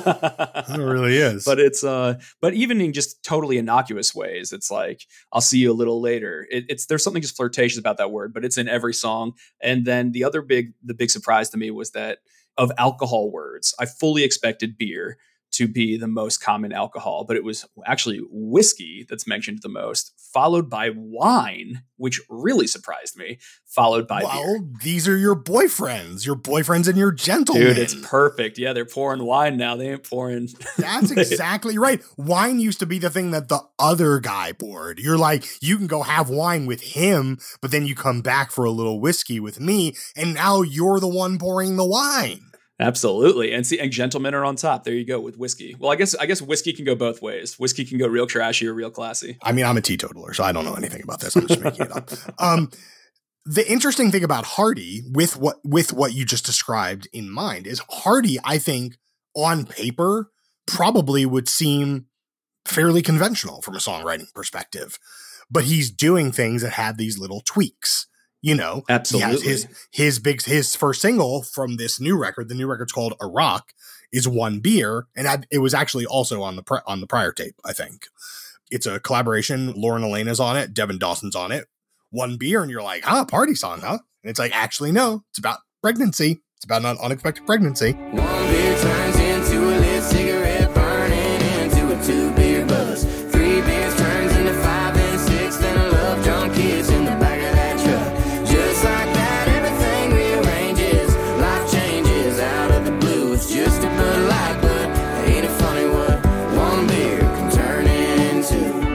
It really is. But it's, uh, but even in just totally innocuous ways, it's like, I'll see you a little later. It, it's, there's something just flirtatious about that word, but it's in every song. And then the other big, the big surprise to me was that of alcohol words, I fully expected beer to be the most common alcohol, but it was actually whiskey that's mentioned the most. followed by Wine, which really surprised me, followed by well, beer. These are your boyfriends, your boyfriends and your gentlemen. Dude, it's perfect. Yeah, they're pouring wine now. They ain't pouring. That's exactly right. Wine used to be the thing that the other guy poured. You're like, you can go have wine with him, but then you come back for a little whiskey with me, and now you're the one pouring the wine. Absolutely. And see, and gentlemen are on top. There you go with whiskey. Well, I guess I guess whiskey can go both ways. Whiskey can go real trashy or real classy. I mean, I'm a teetotaler, so I don't know anything about this. I'm just making it up. Um, the interesting thing about Hardy, with what with what you just described in mind, is Hardy, I think, on paper, probably would seem fairly conventional from a songwriting perspective. But he's doing things that have these little tweaks. You know, absolutely. His his big his first single from this new record, the new record's called Iraq, is One Beer, and I, it was actually also on the pre, on the prior tape. I think it's a collaboration. Lauren Elena's on it, Devin Dawson's on it. One Beer, and you're like, huh, party song, huh? And it's like, actually, no, it's about pregnancy. It's about an unexpected pregnancy. One beer turns into a lit cigarette, burning into a two beer buzz. Three beers turns into five and six, then a love drunk kiss in the back of that truck. Just like that, everything rearranges. Life changes out of the blue. It's just a Bud Light, but ain't it funny what one beer can turn into?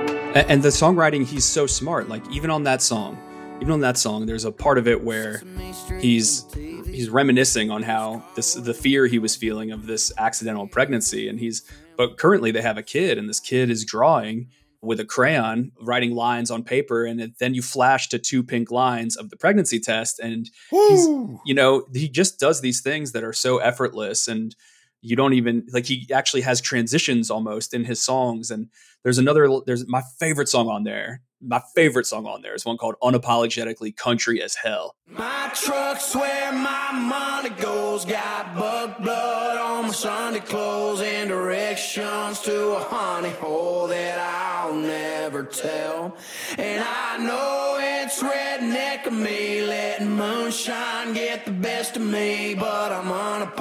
And the songwriting, he's so smart. Like even on that song, even on that song, there's a part of it where he's he's reminiscing on how this the fear he was feeling of this accidental pregnancy, and he's but currently they have a kid, and this kid is drawing with a crayon, writing lines on paper, and it, then you flash to two pink lines of the pregnancy test, and he's, you know, he just does these things that are so effortless, and you don't even like he actually has transitions almost in his songs. And there's another there's my favorite song on there. My favorite song on there is one called Unapologetically Country as Hell. My truck's where my money goes. Got bug blood on my Sunday clothes and directions to a honey hole that I'll never tell. And I know it's redneck of me, letting moonshine get the best of me, but I'm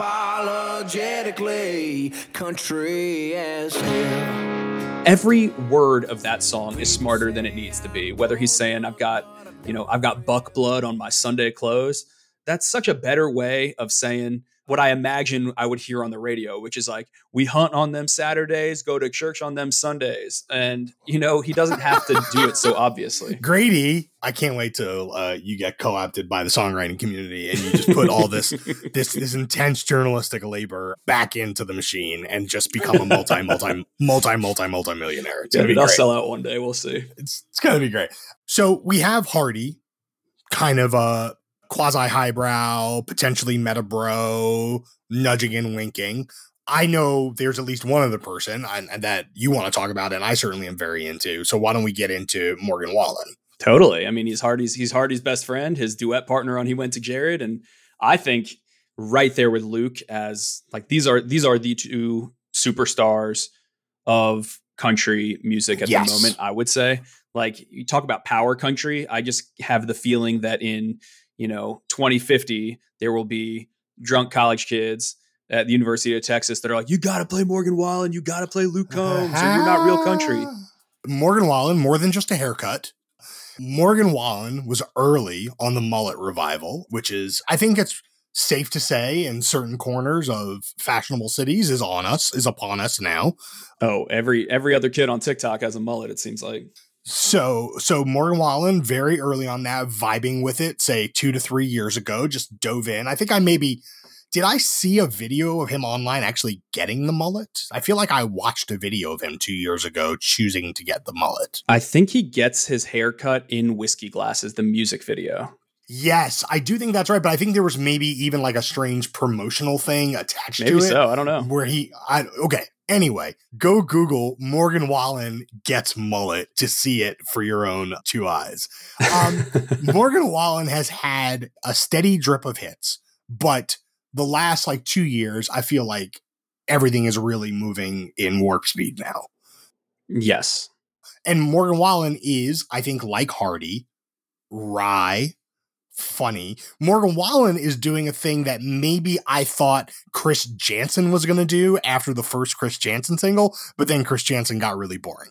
unapologetically country as hell. Every word of that song is smarter than it needs to be. Whether he's saying, I've got, you know, I've got buck blood on my Sunday clothes. That's such a better way of saying what I imagine I would hear on the radio, which is like, we hunt on them Saturdays, go to church on them Sundays. And, you know, he doesn't have to do it so obviously. Grady, I can't wait till uh, you get co-opted by the songwriting community and you just put all this, this, this intense journalistic labor back into the machine and just become a multi, multi, multi, multi, multi millionaire. It's yeah, gonna be I'll great. sell out one day. We'll see. It's, it's going to be great. So we have Hardy, kind of a quasi-highbrow, potentially meta bro, nudging and winking. I know there's at least one other person and, and that you want to talk about, and I certainly am very into. So why don't we get into Morgan Wallen? Totally. I mean, he's Hardy's he's Hardy's best friend, his duet partner on He Went to Jared, and I think right there with Luke as like these are these are the two superstars of country music at Yes. the moment. I would say, like, you talk about power country. I just have the feeling that in you know, twenty fifty, there will be drunk college kids at the University of Texas that are like, you got to play Morgan Wallen, you got to play Luke Combs, or you're not real country. Morgan Wallen, more than just a haircut. Morgan Wallen was early on the mullet revival, which is, I think it's safe to say, in certain corners of fashionable cities is on us, is upon us now. Oh, every every other kid on TikTok has a mullet, it seems like. So, so Morgan Wallen, very early on that, vibing with it, say two to three years ago, just dove in. I think I maybe, did I see a video of him online actually getting the mullet? I feel like I watched a video of him two years ago choosing to get the mullet. I think he gets his haircut in Whiskey Glasses, the music video. Yes, I do think that's right. But I think there was maybe even like a strange promotional thing attached Maybe to it. Maybe so. I don't know. Where he, I, okay. Anyway, go Google Morgan Wallen gets mullet to see it for your own two eyes. Um, Morgan Wallen has had a steady drip of hits, but the last like two years, I feel like everything is really moving in warp speed now. Yes. And Morgan Wallen is, I think, like Hardy, wry, funny. Morgan Wallen is doing a thing that maybe I thought Chris Jansen was going to do after the first Chris Jansen single, but then Chris Jansen got really boring.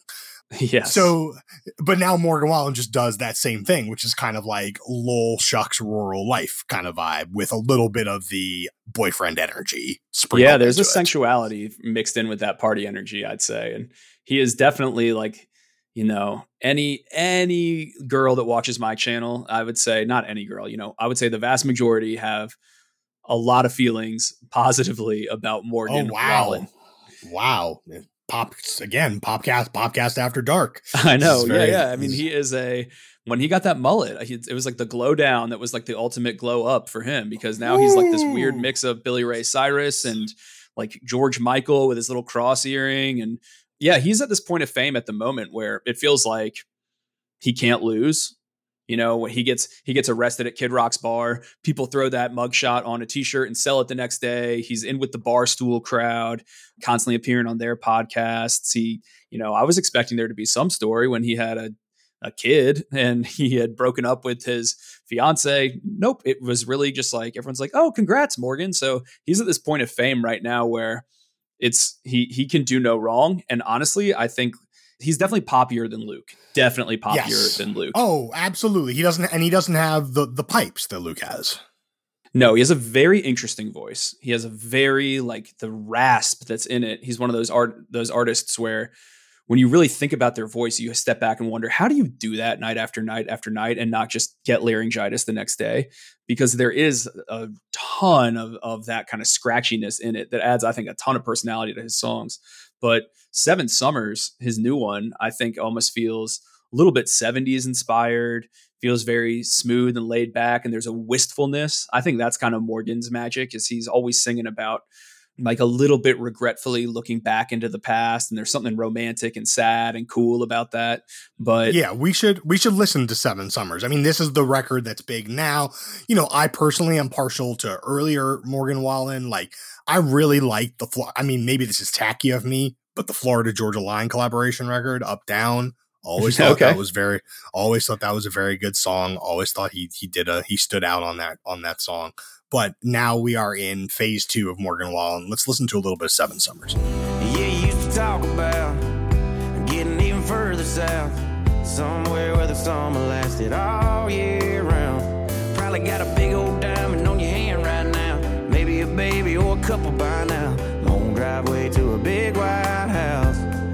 Yes. So, but now Morgan Wallen just does that same thing, which is kind of like lol shucks rural life kind of vibe with a little bit of the boyfriend energy. Yeah, there's a it. sensuality mixed in with that party energy, I'd say. And he is definitely like, you know, any any girl that watches my channel, I would say, not any girl, you know, I would say the vast majority have a lot of feelings positively about Morgan oh, wow. Wallen. Wow. Pop again, Popcast, Popcast After Dark. I know. Very, yeah, yeah. I mean, he is a, when he got that mullet, he, it was like the glow down that was like the ultimate glow up for him, because now he's like this weird mix of Billy Ray Cyrus and like George Michael with his little cross earring. And yeah, he's at this point of fame at the moment where it feels like he can't lose. You know, when he gets he gets arrested at Kid Rock's bar, people throw that mugshot on a t-shirt and sell it the next day. He's in with the Barstool crowd, constantly appearing on their podcasts. He, you know, I was expecting there to be some story when he had a, a kid and he had broken up with his fiance. Nope. It was really just like, everyone's like, oh, congrats, Morgan. So he's at this point of fame right now where it's, he, he can do no wrong. And honestly, I think he's definitely poppier than Luke. Definitely poppier yes. than Luke. Oh, absolutely. He doesn't, and he doesn't have the the pipes that Luke has. No, he has a very interesting voice. He has a very like the rasp that's in it. He's one of those art those artists where when you really think about their voice, you step back and wonder, how do you do that night after night after night and not just get laryngitis the next day? Because there is a ton of, of that kind of scratchiness in it that adds, I think, a ton of personality to his songs. But Seven Summers, his new one, I think almost feels a little bit seventies inspired, feels very smooth and laid back. And there's a wistfulness. I think that's kind of Morgan's magic, is he's always singing about like a little bit regretfully looking back into the past. And there's something romantic and sad and cool about that. But yeah, we should, we should listen to Seven Summers. I mean, this is the record that's big now. You know, I personally am partial to earlier Morgan Wallen. Like, I really like the, I mean, maybe this is tacky of me, but the Florida Georgia Line collaboration record, Up Down, always thought okay. that was very, always thought that was a very good song. Always thought he, he did a, he stood out on that, on that song. But now we are in phase two of Morgan Wallen. Let's listen to a little bit of Seven Summers. Yeah, you used to talk about getting even further south, somewhere where the summer lasted all year round. Probably got a big old diamond on your hand right now, maybe a baby or a couple by now. Long driveway to a big white house.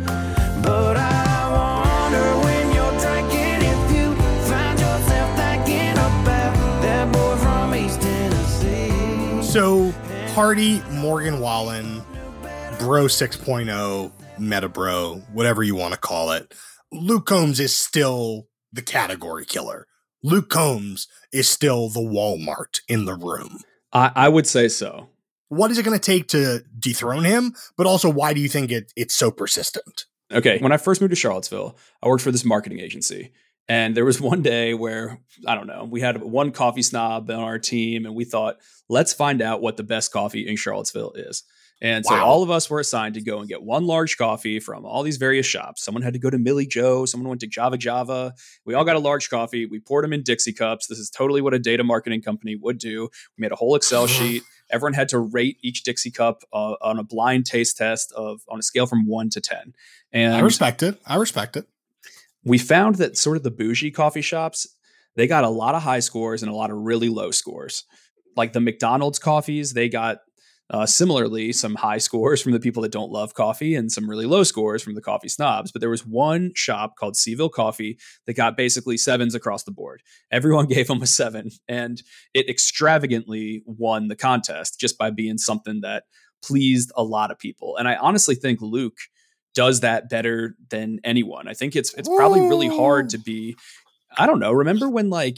But I wonder when you're drinking if you find yourself thinking about that boy from East Tennessee. So, Party, Morgan Wallen, Bro six point oh, Meta Bro, whatever you want to call it. Luke Combs is still the category killer. Luke Combs is still the Walmart in the room. I, I would say so. What is it going to take to dethrone him? But also, why do you think it, it's so persistent? Okay. When I first moved to Charlottesville, I worked for this marketing agency. And there was one day where, I don't know, we had one coffee snob on our team and we thought, let's find out what the best coffee in Charlottesville is. And so wow. all of us were assigned to go and get one large coffee from all these various shops. Someone had to go to Millie Joe. Someone went to Java Java. We all got a large coffee. We poured them in Dixie cups. This is totally what a data marketing company would do. We made a whole Excel sheet. Everyone had to rate each Dixie cup uh, on a blind taste test of on a scale from one to ten. And I respect it. I respect it. We found that sort of the bougie coffee shops, they got a lot of high scores and a lot of really low scores. Like the McDonald's coffees, they got uh, similarly some high scores from the people that don't love coffee and some really low scores from the coffee snobs. But there was one shop called Seaville Coffee that got basically sevens across the board. Everyone gave them a seven, and it extravagantly won the contest just by being something that pleased a lot of people. And I honestly think Luke does that better than anyone. I think it's it's probably really hard to be, I don't know, remember when like,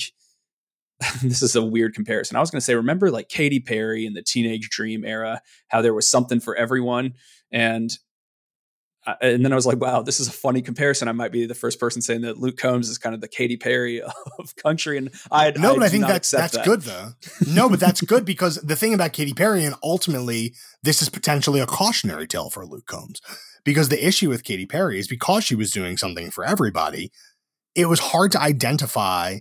this is a weird comparison. I was going to say, remember like Katy Perry in the Teenage Dream era, how there was something for everyone. And uh, and then I was like, wow, this is a funny comparison. I might be the first person saying that Luke Combs is kind of the Katy Perry of country. And I no, I but I think that's that's that. that. good though. No, but that's good because the thing about Katy Perry, and ultimately this is potentially a cautionary tale for Luke Combs, because the issue with Katy Perry is because she was doing something for everybody, it was hard to identify,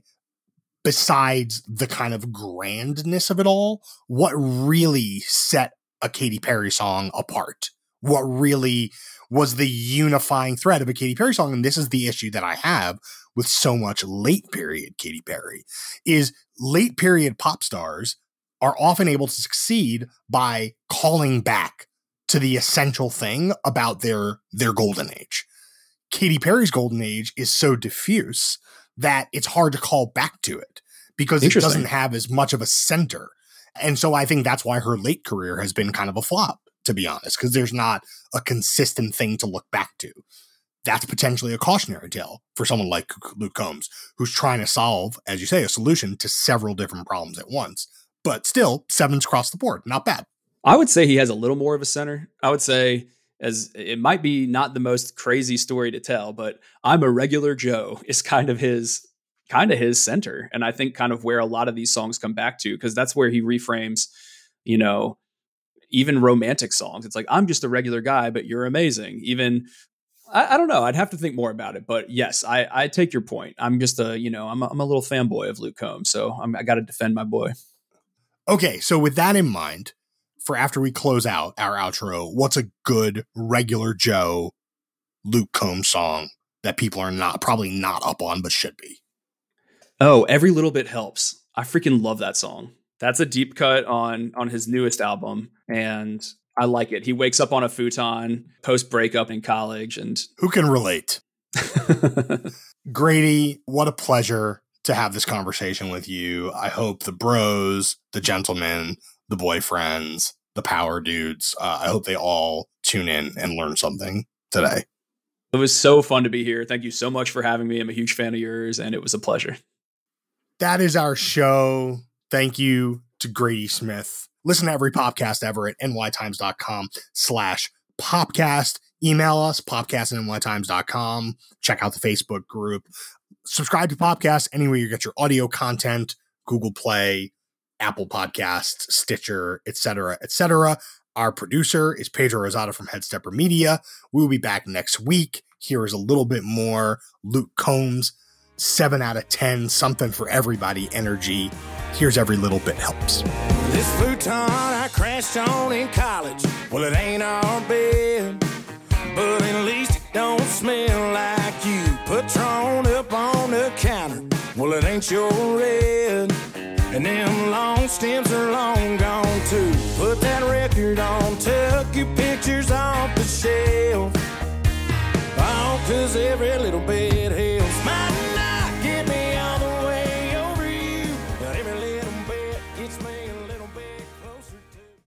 besides the kind of grandness of it all, what really set a Katy Perry song apart. What really, was the unifying thread of a Katy Perry song. And this is the issue that I have with so much late period Katy Perry, is late period pop stars are often able to succeed by calling back to the essential thing about their, their golden age. Katy Perry's golden age is so diffuse that it's hard to call back to it because it doesn't have as much of a center. And so I think that's why her late career has been kind of a flop, to be honest, because there's not a consistent thing to look back to. That's potentially a cautionary tale for someone like Luke Combs, who's trying to solve, as you say, a solution to several different problems at once. But still, sevens across the board. Not bad. I would say he has a little more of a center. I would say, as it might be not the most crazy story to tell, but I'm a Regular Joe is kind of his kind of his center. And I think kind of where a lot of these songs come back to, because that's where he reframes, you know, even romantic songs. It's like, I'm just a regular guy, but you're amazing. Even, I, I don't know. I'd have to think more about it. But yes, I, I take your point. I'm just a, you know, I'm a, I'm a little fanboy of Luke Combs. So I'm, I got to defend my boy. Okay. So with that in mind, for after we close out our outro, what's a good Regular Joe Luke Combs song that people are not probably not up on, but should be? Oh, Every Little Bit Helps. I freaking love that song. That's a deep cut on, on his newest album. And I like it. He wakes up on a futon post breakup in college. And who can relate? Grady, what a pleasure to have this conversation with you. I hope the bros, the gentlemen, the boyfriends, the power dudes, uh, I hope they all tune in and learn something today. It was so fun to be here. Thank you so much for having me. I'm a huge fan of yours, and it was a pleasure. That is our show. Thank you to Grady Smith. Listen to every podcast ever at nytimes.com slash popcast. Email us, popcast at nytimes dot com. Check out the Facebook group. Subscribe to Popcast anywhere you get your audio content, Google Play, Apple Podcasts, Stitcher, et cetera, et cetera. Our producer is Pedro Rosado from Headstepper Media. We will be back next week. Here is a little bit more Luke Combs, seven out of ten, something for everybody energy. Here's Every Little Bit Helps. This futon I crashed on in college, well, it ain't our bed, but at least it don't smell like you. Patron up on the counter, well, it ain't your red. And them long stems are long gone too. Put that record on, tuck your